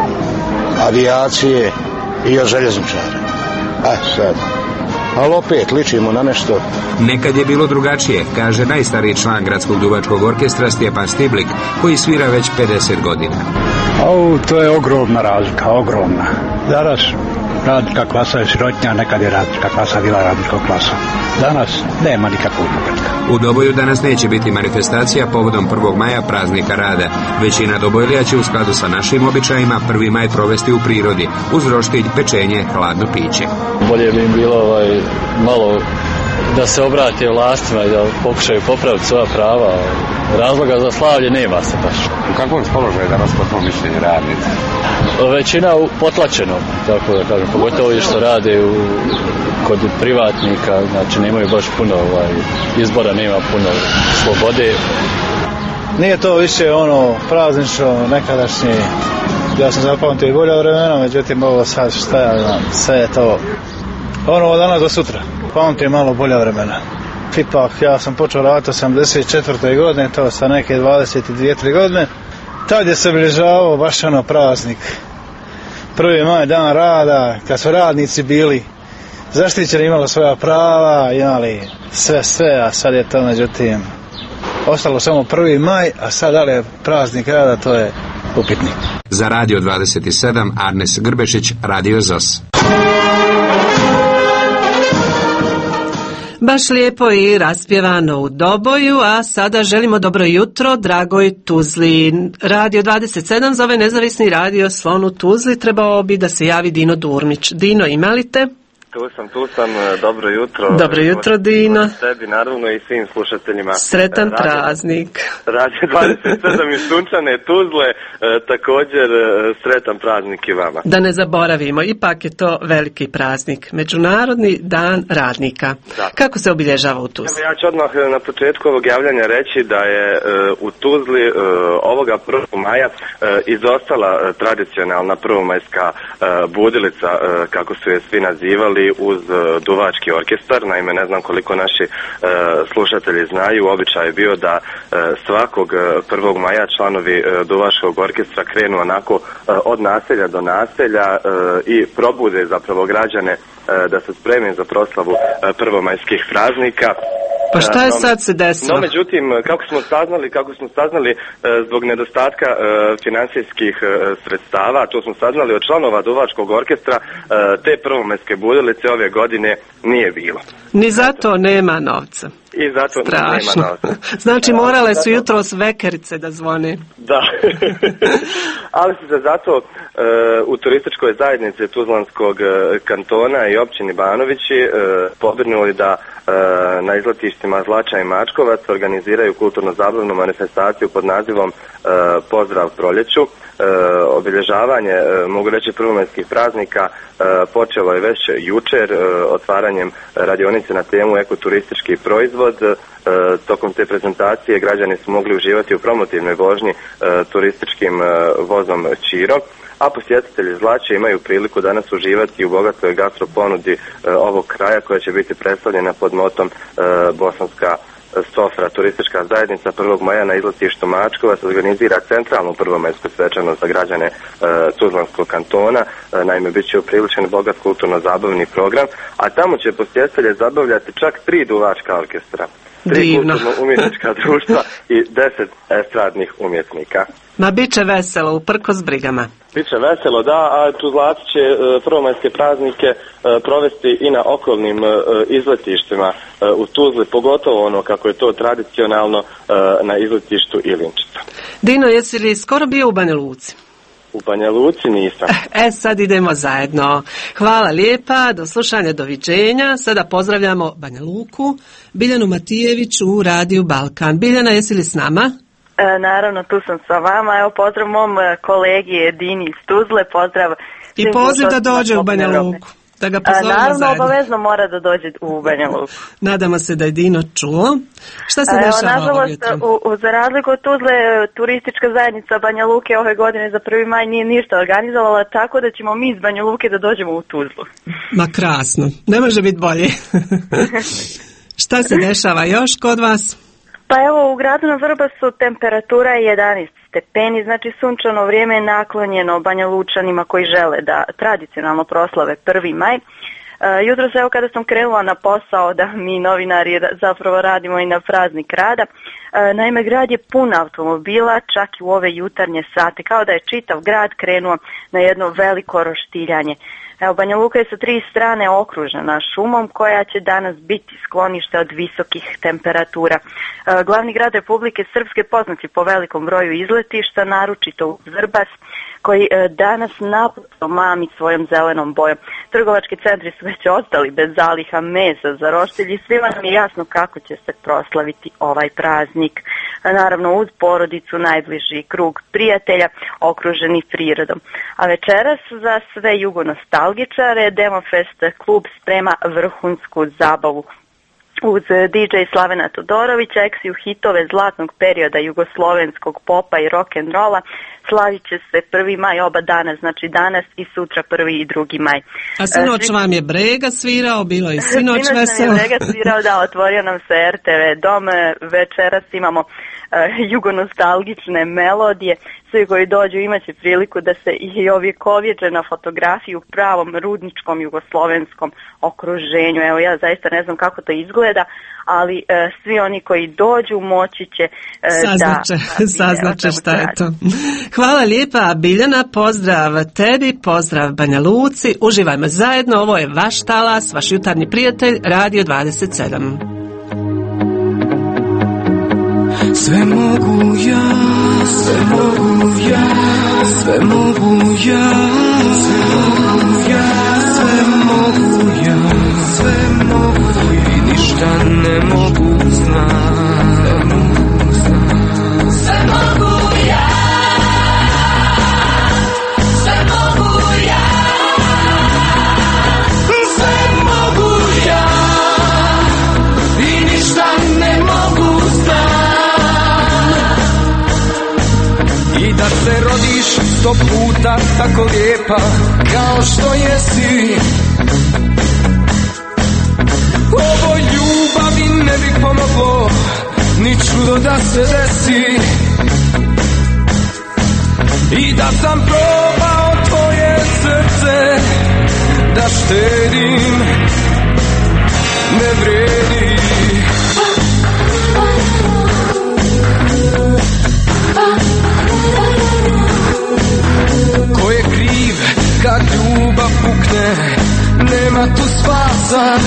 Speaker 13: avijacije i od željezničara. Sad. Ali opet ličimo na nešto.
Speaker 10: Nekad je bilo drugačije, kaže najstariji član Gradskog duvačkog orkestra Stjepan Stiblik, koji svira već 50 godina.
Speaker 25: To je ogromna razlika, ogromna. Danas radnička klasa je sirotnja, nekad je radnička klasa bila radnička klasa. Danas nema nikakvog napretka.
Speaker 10: U Doboju danas neće biti manifestacija povodom 1. maja, praznika rada. Većina Dobojlija će u skladu sa našim običajima 1. maj provesti u prirodi, uz roštilj, pečenje, hladno piće.
Speaker 26: Bolje bi im bilo malo da se obrate vlastima i da pokušaju popraviti svoja prava. Razloga za slavlje nema se baš.
Speaker 23: U kakvom položaju danas po tom mišljenju radnici?
Speaker 26: Većina potlačeno, tako da kažem, pogotovo i što rade kod privatnika, znači nemaju baš puno izbora, nema puno slobode.
Speaker 13: Nije to više praznično, nekadašnje. Ja sam zapamtio i bolja vremena, međutim ovo sad šta ja znam, sve je to od danas do sutra. Pamtim malo bolja vremena. Ipak ja sam počeo raditi 84. godine, to sa neke 22-3 godine. Tad je se obilježavao baš praznik. 1. maj, dan rada, kad su radnici bili zaštićeni, imali svoja prava, imali sve, a sad je to međutim ostalo samo 1. maj, a sad da li je praznik rada, to je upitnik.
Speaker 10: Za Radio 27, Arnes Grbešić, Radio ZOS.
Speaker 1: Baš lijepo i raspjevano u Doboju, a sada želimo dobro jutro dragoj Tuzli. Radio 27 zove nezavisni radio Slon u Tuzli, trebao bi da se javi Dino Durmić. Dino, imalite?
Speaker 3: Tu sam, dobro jutro.
Speaker 1: Dobro jutro, Dino.
Speaker 3: Sebi, naravno, i svim slušateljima.
Speaker 1: Sretan praznik.
Speaker 3: Radio 27 iz sunčane Tuzle, također sretan praznik i vama.
Speaker 1: Da ne zaboravimo, ipak je to veliki praznik, Međunarodni dan radnika. Da. Kako se obilježava u Tuzli?
Speaker 3: Ja ću odmah na početku ovog javljanja reći da je u Tuzli ovoga 1. maja izostala tradicionalna prvomajska budilica, kako su je svi nazivali, uz duvački orkestar. Naime, ne znam koliko naši slušatelji znaju, običaj je bio da svakog 1. maja članovi duvačkog orkestra krenu onako od naselja do naselja i probude zapravo građane da se spreme za proslavu prvomajskih praznika.
Speaker 1: Pa šta je sad se desilo?
Speaker 3: No, međutim, kako smo saznali zbog nedostatka financijskih sredstava, to smo saznali od članova duvačkog orkestra, te prvomajske budilice ove godine nije bilo.
Speaker 1: Ni zato nema novca.
Speaker 3: I zato
Speaker 1: strašno.
Speaker 3: Nema novca.
Speaker 1: Znači morale su jutros vekerice da zvone.
Speaker 3: Da. Ali su se zato u turističkoj zajednici Tuzlanskog kantona i općini Banovići pobrinuli da na izletištima Zlača i Mačkovac organiziraju kulturno-zabavnu manifestaciju pod nazivom Pozdrav proljeću. obilježavanje, mogu reći, prvomajskih praznika počelo je već jučer otvaranjem radionice na temu ekoturistički proizvod. Tokom te prezentacije građani su mogli uživati u promotivnoj vožnji turističkim vozom Čiro, a posjetitelji Zlače imaju priliku danas uživati u bogatoj gastroponudi ovog kraja koja će biti predstavljena pod motom Bosanska Sofra. Turistička zajednica 1. maja na izletištu Mačkovac organizira centralnu prvomajsku svečanost za građane Tuzlanskog kantona. Naime, bit će upriličen bogat kulturno-zabavni program, a tamo će posjetitelje zabavljati čak 3 duvačka orkestra, 3 kulturno-umjetnička društva i 10 estradnih umjetnika.
Speaker 1: Ma bit će veselo, uprkos brigama.
Speaker 3: Biće veselo, da, a Tuzlaci će prvomajske praznike provesti i na okolnim izletištima u Tuzli, pogotovo ono kako je to tradicionalno na izletištu Ilinčica.
Speaker 1: Dino, jesi li skoro bio u Banja Luci?
Speaker 3: U Banja Luci nisam.
Speaker 1: Sad idemo zajedno. Hvala lijepa, do slušanja, doviđenja. Sada pozdravljamo Banja Luku, Biljanu Matijević u Radiju Balkan. Biljana, jesi li s nama?
Speaker 2: Naravno, tu sam sa vama. Evo, pozdrav mom kolegi Dini iz Tuzle, pozdrav.
Speaker 1: I poziv da dođe u Banja Luku. Da ga pozovemo
Speaker 2: naravno,
Speaker 1: zajedno.
Speaker 2: Obavezno mora da dođe u Banja Luku.
Speaker 1: Nadamo se da je Dino čuo. Šta se dešava ovog jutra?
Speaker 2: Za razliku od Tuzle, turistička zajednica Banja Luke ove godine za 1. maj nije ništa organizovala, tako da ćemo mi iz Banja Luke da dođemo u Tuzlu.
Speaker 1: Ma krasno, ne može biti bolje. Šta se dešava još kod vas?
Speaker 2: Pa evo, u gradu na Vrbasu temperatura je 11 stepeni, znači sunčano vrijeme je naklonjeno Banja Lučanima koji žele da tradicionalno proslave 1. maj. Jutros, evo, kada sam krenula na posao, da mi novinari zapravo radimo i na praznik rada, naime, grad je pun automobila, čak i u ove jutarnje sate, kao da je čitav grad krenuo na jedno veliko roštiljanje. Evo, Banja Luka je sa 3 strane okružena šumom koja će danas biti sklonište od visokih temperatura. Glavni grad Republike Srpske poznat je po velikom broju izletišta, naročito u Vrbas, koji danas naprosto mami svojom zelenom bojom. Trgovački centri su već ostali bez zaliha mesa za roštilj i svima nam je jasno kako će se proslaviti ovaj praznik. Naravno, uz porodicu, najbliži krug prijatelja, okruženi prirodom. A večeras za sve jugonostalgičare Demofest klub sprema vrhunsku zabavu. Uz DJ Slavena Todorovića, eksiju hitove zlatnog perioda jugoslovenskog popa i rock'n'rolla, slavit će se 1. maj oba dana, znači danas i sutra 1. i 2. maj.
Speaker 1: A sinoć vam je Brega svirao, bilo je sinoć veselo.
Speaker 2: Sinoć nam je Brega svirao, da, otvorio nam se RTV dom, večeras imamo jugonostalgične melodije. Svi koji dođu imaće priliku da se i ovjekovječe na fotografiju u pravom rudničkom jugoslovenskom okruženju. Evo, ja zaista ne znam kako to izgleda, ali svi oni koji dođu moći će
Speaker 1: saznaće šta je to. Hvala lijepa, Biljana, pozdrav tebi, pozdrav Banja Luci, uživajmo zajedno, ovo je vaš talas, vaš jutarnji prijatelj, Radio 27.
Speaker 7: Sve mogu ja, sve mogu ja, sve mogu ja, sve mogu ja, sve mogu ja, sve mogu i ništa ne mogu znati. Sve mogu ja, sve mogu ja, sve mogu ja i ništa ne mogu znati. I da se rodiš 100 puta tako lijepa kao što jesi, ovoj ljubavi ne bi pomoglo ni čudo da se desi. I da sam probao tvoje srce da štedim, ne vredi. Ko je kriv kad ljubav pukne, nema tu spasa.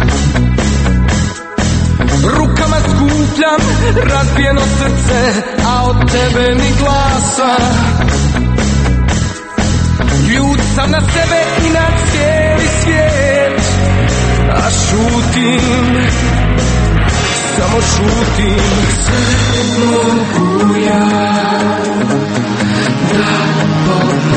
Speaker 7: Rukama skupljam razbijeno srce, a od tebe ni glasa. Ljut sam na sebe i na cijeli svijet, a šutim, samo šutim. Sve mogu ja da pomoći.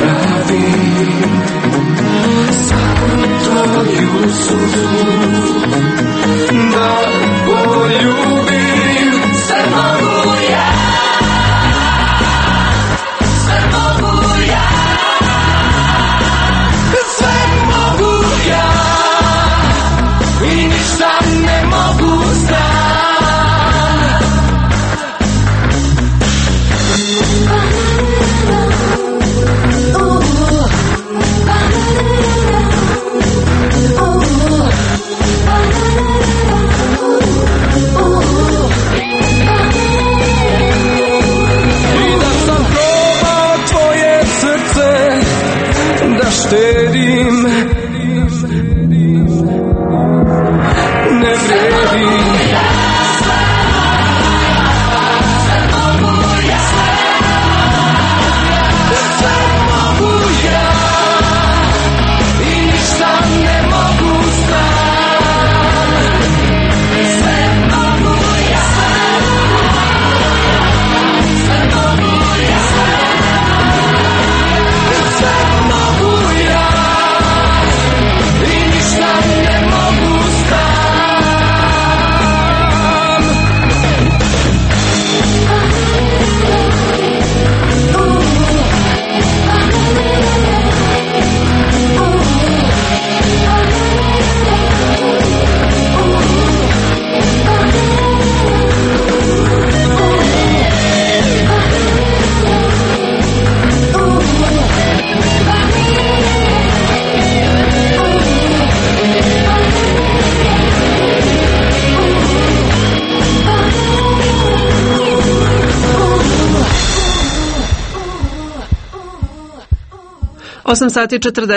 Speaker 1: 8 sati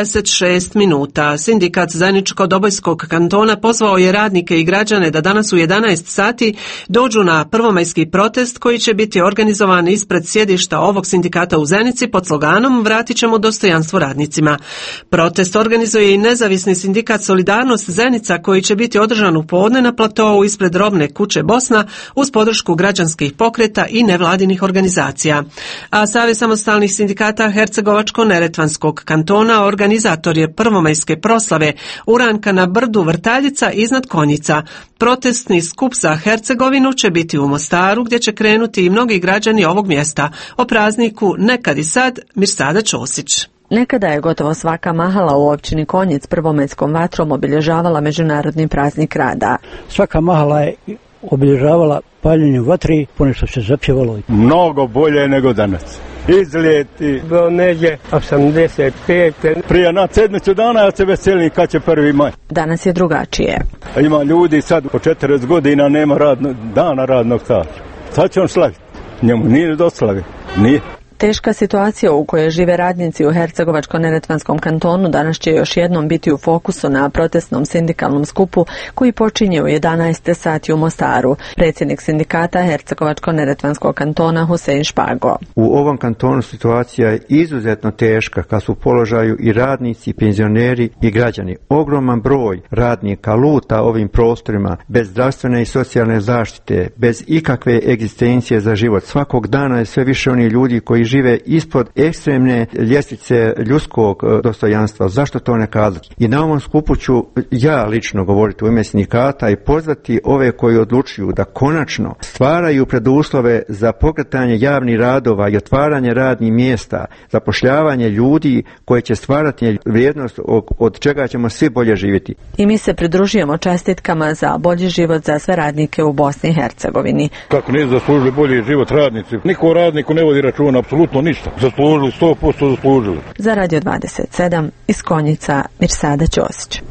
Speaker 1: 46 minuta. Sindikat Zeničko-Dobojskog kantona pozvao je radnike i građane da danas u 11 sati dođu na prvomajski protest koji će biti organizovan ispred sjedišta ovog sindikata u Zenici pod sloganom Vratit ćemo dostojanstvo radnicima. Protest organizuje i nezavisni sindikat Solidarnost Zenica koji će biti održan u podne na platovu ispred Robne kuće Bosna uz podršku građanskih pokreta i nevladinih organizacija. A Savez samostalnih sindikata Hercegovačko-Neretvanskog kantona organizator je prvomajske proslave Uranka na brdu Vrtaljica iznad Konjica. Protestni skup za Hercegovinu će biti u Mostaru gdje će krenuti i mnogi građani ovog mjesta. O prazniku Nekad i sad Mirsada Ćosić.
Speaker 5: Nekada je gotovo svaka mahala u općini Konjic prvomajskom vatrom obilježavala Međunarodni praznik rada.
Speaker 25: Svaka mahala je obilježavala paljenjem vatri, ponešto se zapjevalo.
Speaker 6: Mnogo bolje nego danas. Izlijeti.
Speaker 14: Bilo negdje 85.
Speaker 6: Prije na sedmicu dana ja se veselim kad će 1. maj.
Speaker 5: Danas je drugačije.
Speaker 6: Ima ljudi sad po 40 godina nema dana radnog staža. Sad će on slaviti. Njemu nije do slave. Nije.
Speaker 5: Teška situacija u kojoj žive radnici u Hercegovačko-Neretvanskom kantonu danas će još jednom biti u fokusu na protestnom sindikalnom skupu koji počinje u 11 sati u Mostaru. Predsjednik sindikata Hercegovačko-Neretvanskog kantona Husein Špago.
Speaker 15: U ovom kantonu situacija je izuzetno teška kad su u položaju i radnici, penzioneri i građani. Ogroman broj radnika luta ovim prostorima bez zdravstvene i socijalne zaštite, bez ikakve egzistencije za život. Svakog dana je sve više oni ljudi koji žive ispod ekstremne ljestvice ljudskog dostojanstva. Zašto to ne kazati? I na ovom skupu ću ja lično govoriti u ime sindikata i pozvati ove koji odlučuju da konačno stvaraju preduslove za pokretanje javnih radova i otvaranje radnih mjesta, zapošljavanje ljudi koji će stvarati vrijednost od čega ćemo svi bolje živjeti.
Speaker 5: I mi se pridružujemo čestitkama za bolji život za sve radnike u Bosni i Hercegovini.
Speaker 6: Kako nisu zaslužili bolji život radnici? Niko radniku ne vodi računa, apsolutno ništa. Zaslužili, 100% zaslužili.
Speaker 5: Za Radio 27 iz Konjica Mirsada Ćosić.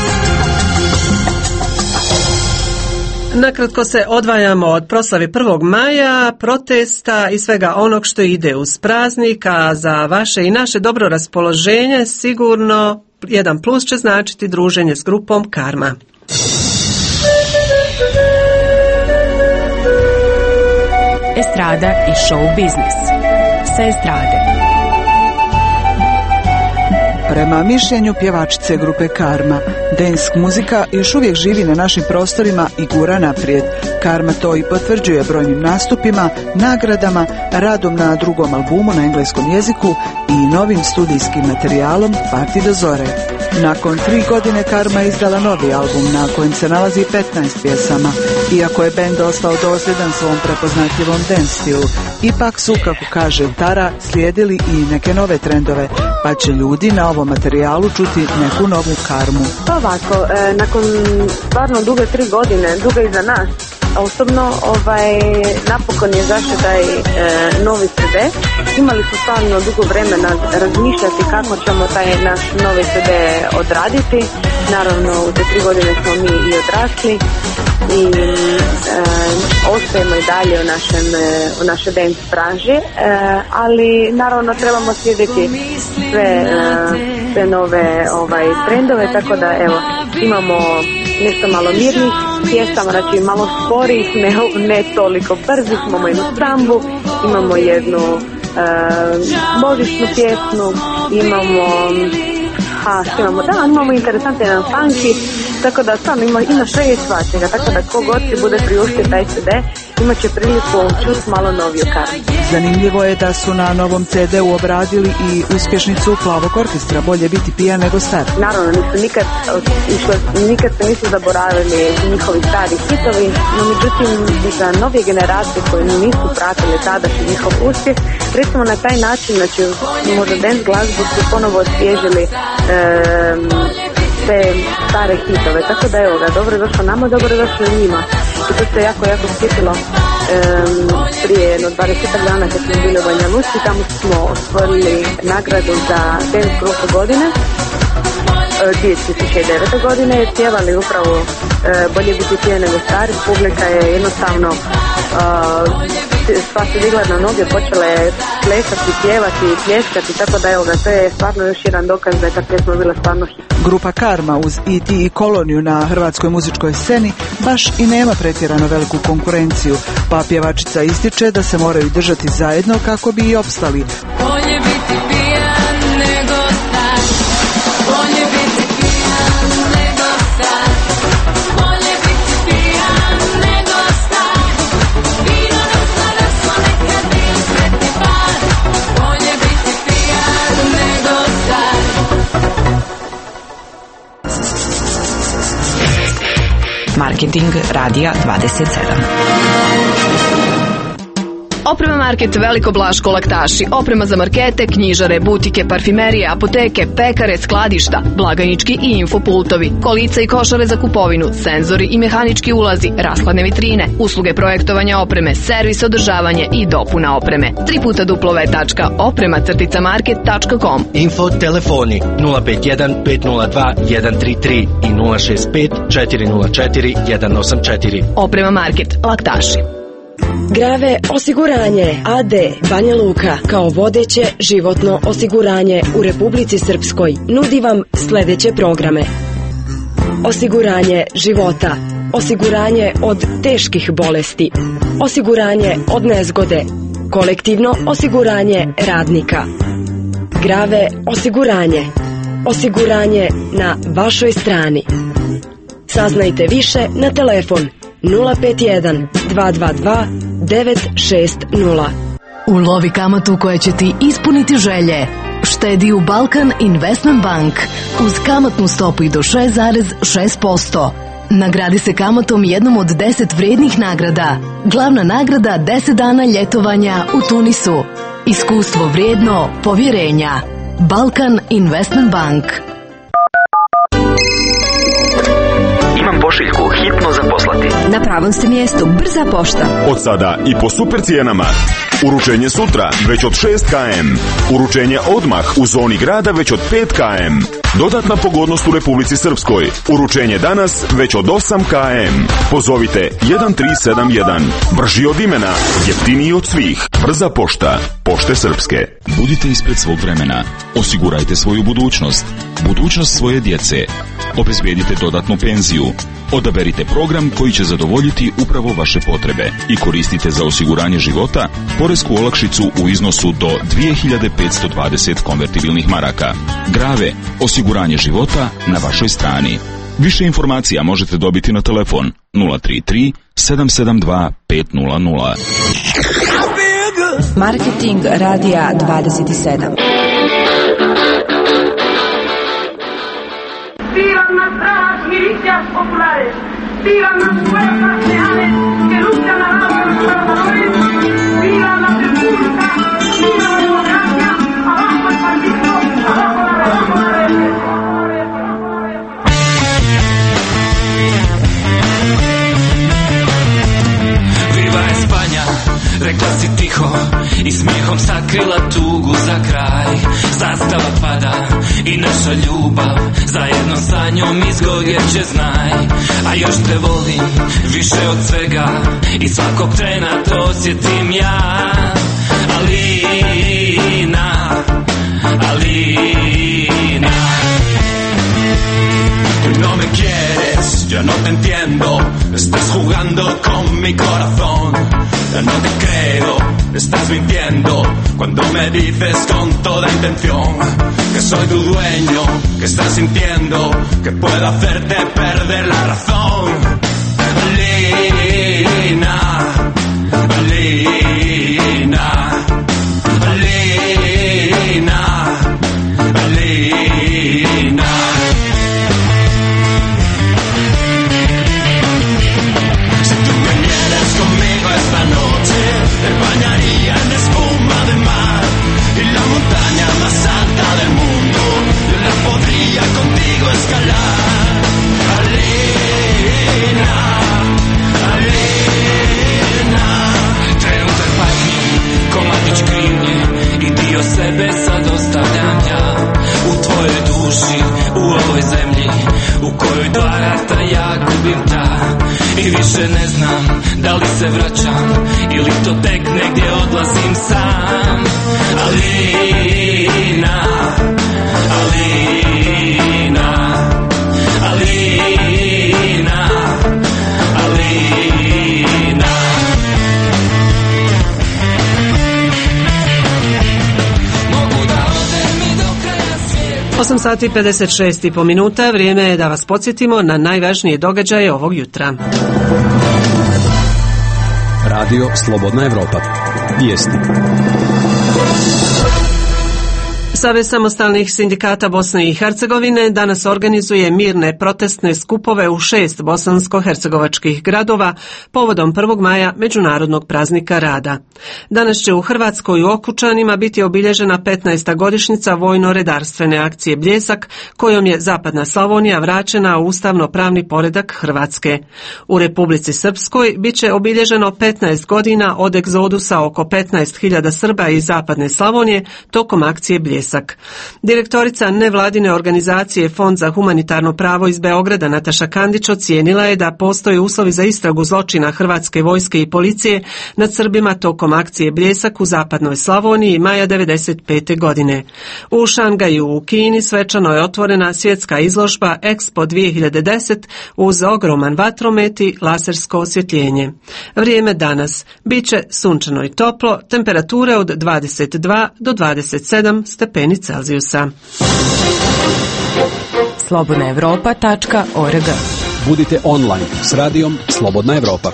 Speaker 1: Nakratko se odvajamo od proslave 1. maja, protesta i svega onog što ide uz praznik, a za vaše i naše dobro raspoloženje sigurno 1+ će značiti druženje s grupom Karma.
Speaker 16: Estrada i show biznis. Sa estrade.
Speaker 17: Prema mišljenju pjevačice grupe Karma, dance muzika još uvijek živi na našim prostorima i gura naprijed. Karma to i potvrđuje brojnim nastupima, nagradama, radom na drugom albumu na engleskom jeziku i novim studijskim materijalom Parti do zore. Nakon 3 godine Karma je izdala novi album na kojem se nalazi 15 pjesama. Iako je bend ostao dosljedan svom prepoznatljivom dance stilu, ipak su, kako kaže Tara, slijedili i neke nove trendove, pa će ljudi na ovom materijalu čuti neku novu Karmu.
Speaker 18: Pa ovako, nakon stvarno duge 3 godine, dugo iza nas, osobno napokon je zašto taj novi CD. Imali smo stvarno dugo vremena razmišljati kako ćemo taj naš novi CD odraditi. Naravno u te 3 godine smo mi i odrasli i ostajemo i dalje u našoj dance branži, ali naravno trebamo slijediti sve nove trendove, tako da evo imamo nešto malo mirnih pjesama, znači malo sporih, ne toliko brzih, imamo jednu sambu, imamo jednu božićnu pjesmu, imamo interesantne jedan funky, tako da stvarno ima sve i svačega, tako da kogod si bude priuštio taj CD, imat će priliku čuti malo noviju Karmu.
Speaker 17: Zanimljivo je da su na novom CD-u obradili i uspješnicu Plavog orkestra, Bolje biti pijan nego star.
Speaker 18: Naravno, nikad se nisu zaboravili njihovi stari hitovi, no međutim za nove generacije koje nisu pratili tadašnji njihov uspjeh, recimo na taj način, znači možda dance glazbu su ponovo osvježili te stare hitove, tako da evo ga, dobro je došlo nama, dobro je došlo i njima. I to se jako sjetilo prije jedno 20 dana kad smo bili u Banja Luci, tamo smo osvojili nagradu za dance grupu godine 2009. godine, pjevali upravo Bolje biti pijan nego star. Publika je jednostavno sva se digla na noge, počele plesati, pjevati, pljeskati, tako da evo ga, to je stvarno još jedan dokaz da je ta pjesma bila stvarno hit.
Speaker 17: Grupa Karma uz E.T. i Koloniju na hrvatskoj muzičkoj sceni baš i nema pretjerano veliku konkurenciju, pa pjevačica ističe da se moraju držati zajedno kako bi i opstali.
Speaker 4: Bolje biti pijan nego star, bolje biti pijan nego star, bolje biti pijan nego star, vino da smo nekad bili sretni par, bolje biti pijan nego star.
Speaker 16: Marketing Radija 27. Oprema Market Veliko Blaško Laktaši, oprema za markete, knjižare, butike, parfimerije, apoteke, pekare, skladišta, blagajnički i infopultovi, kolica i košare za kupovinu, senzori i mehanički ulazi, rashladne vitrine, usluge projektovanja opreme, servis, održavanje i dopuna opreme. www.oprema-market.com.
Speaker 19: Info telefoni 051 502 133 i 065 404 184.
Speaker 16: Oprema Market Laktaši.
Speaker 20: Grave osiguranje AD Banja Luka kao vodeće životno osiguranje u Republici Srpskoj nudi vam sljedeće programe: osiguranje života, osiguranje od teških bolesti, osiguranje od nezgode, kolektivno osiguranje radnika, Grave osiguranje, osiguranje na vašoj strani. Saznajte više na telefon 051 222 960.
Speaker 21: Ulovi kamatu koja će ti ispuniti želje. Štedi u Balkan Investment Bank uz kamatnu stopu i do 6,6%. Nagradi se kamatom jednom od 10 vrijednih nagrada. Glavna nagrada 10 dana ljetovanja u Tunisu. Iskustvo vrijedno povjerenja. Balkan Investment Bank.
Speaker 22: Imam pošiljku, hitno za poslati.
Speaker 20: Na pravom ste mjestu, brza pošta.
Speaker 24: Od sada i po super cijenama. Uručenje sutra već od 6 km. Uručenje odmah u zoni grada već od 5 km. Dodatna pogodnost u Republici Srpskoj. Uručenje danas već od 8 km. Pozovite 1371. Brži od imena, jeftiniji od svih. Brza pošta. Pošte Srpske.
Speaker 27: Budite ispred svog vremena. Osigurajte svoju budućnost. Budućnost svoje djece. Obezbijedite dodatnu penziju. Odaberite program koji će zadovoljiti upravo vaše potrebe i koristite za osiguranje života poresku olakšicu u iznosu do 2520 konvertibilnih maraka. Grave, osiguranje života na vašoj strani. Više informacija možete dobiti na telefon 033 772 500.
Speaker 16: Marketing Radija 27.
Speaker 4: Vivan las bravas milicias populares, vivan las fuerzas leales que luchan al lado de los trabajadores, vivan la república, viva la democracia, abajo el fascismo, abajo la reforma rebelde.
Speaker 7: Viva España, rekla si tiho i smijehom sakrila tugu za kraj. Zastava pada i naša ljubav zajedno sa njom izgorjeće, znaj. A još te volim više od svega i svakog trena to osjetim ja. Alina, Alina, tú no me quieres, yo no te entiendo. Estás jugando con mi corazón. No te creo, estás mintiendo cuando me dices con toda intención que soy tu dueño, que estás sintiendo que puedo hacerte perder la razón. Alina, Alina, Alina, Alina. Si tú me vienes conmigo esta noche, te bañaría en espuma de mar y la montaña más alta del mundo yo la podría contigo escalar. Alina, Alina, trenutak komadić krivnje i dio sebe sad ostavljam ja u tvojoj duši, u ovoj zemlji u kojoj dva rata ja gubim ta. I više ne znam da li
Speaker 8: se vraćam ili to tek negdje odlazim sam. Alina, Alina, Alina, Alina.
Speaker 1: 8 sati 56,5 minuta, vrijeme je da vas podsjetimo na najvažnije događaje ovog jutra.
Speaker 9: Radio Slobodna Evropa. Vijesti.
Speaker 1: Savez samostalnih sindikata Bosne i Hercegovine danas organizuje mirne protestne skupove u 6 bosansko-hercegovačkih gradova povodom 1. maja Međunarodnog praznika rada. Danas će u Hrvatskoj u Okučanima biti obilježena 15. godišnjica vojno-redarstvene akcije Bljesak, kojom je Zapadna Slavonija vraćena u ustavno-pravni poredak Hrvatske. U Republici Srpskoj bit će obilježeno 15 godina od egzodusa oko 15.000 Srba iz Zapadne Slavonije tokom akcije Bljesak. Direktorica nevladine organizacije Fond za humanitarno pravo iz Beograda Nataša Kandić ocijenila je da postoje uslovi za istragu zločina Hrvatske vojske i policije nad Srbima tokom akcije Bljesak u Zapadnoj Slavoniji maja 1995. godine. U Šangaju u Kini svečano je otvorena svjetska izložba Expo 2010 uz ogroman vatromet i lasersko osvjetljenje. Vrijeme danas bit će sunčano i toplo, temperature od 22 do 27 stepeni Celzijusa.
Speaker 21: slobodnaevropa.org.
Speaker 9: Budite online s radijom Slobodna Evropa.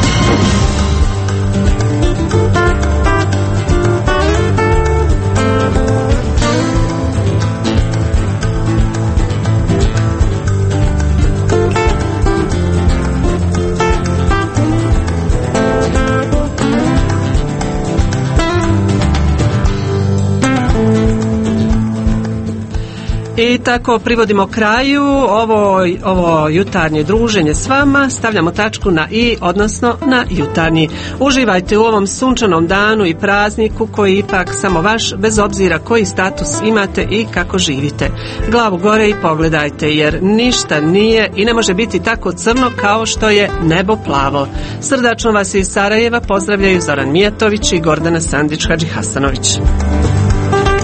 Speaker 1: I tako privodimo kraju ovo jutarnje druženje s vama. Stavljamo tačku na i, odnosno na jutarnji. Uživajte u ovom sunčanom danu i prazniku koji je ipak samo vaš, bez obzira koji status imate i kako živite. Glavu gore i pogledajte, jer ništa nije i ne može biti tako crno kao što je nebo plavo. Srdačno vas iz Sarajeva pozdravljaju Zoran Mijatović i Gordana Sandić Hadžihasanović.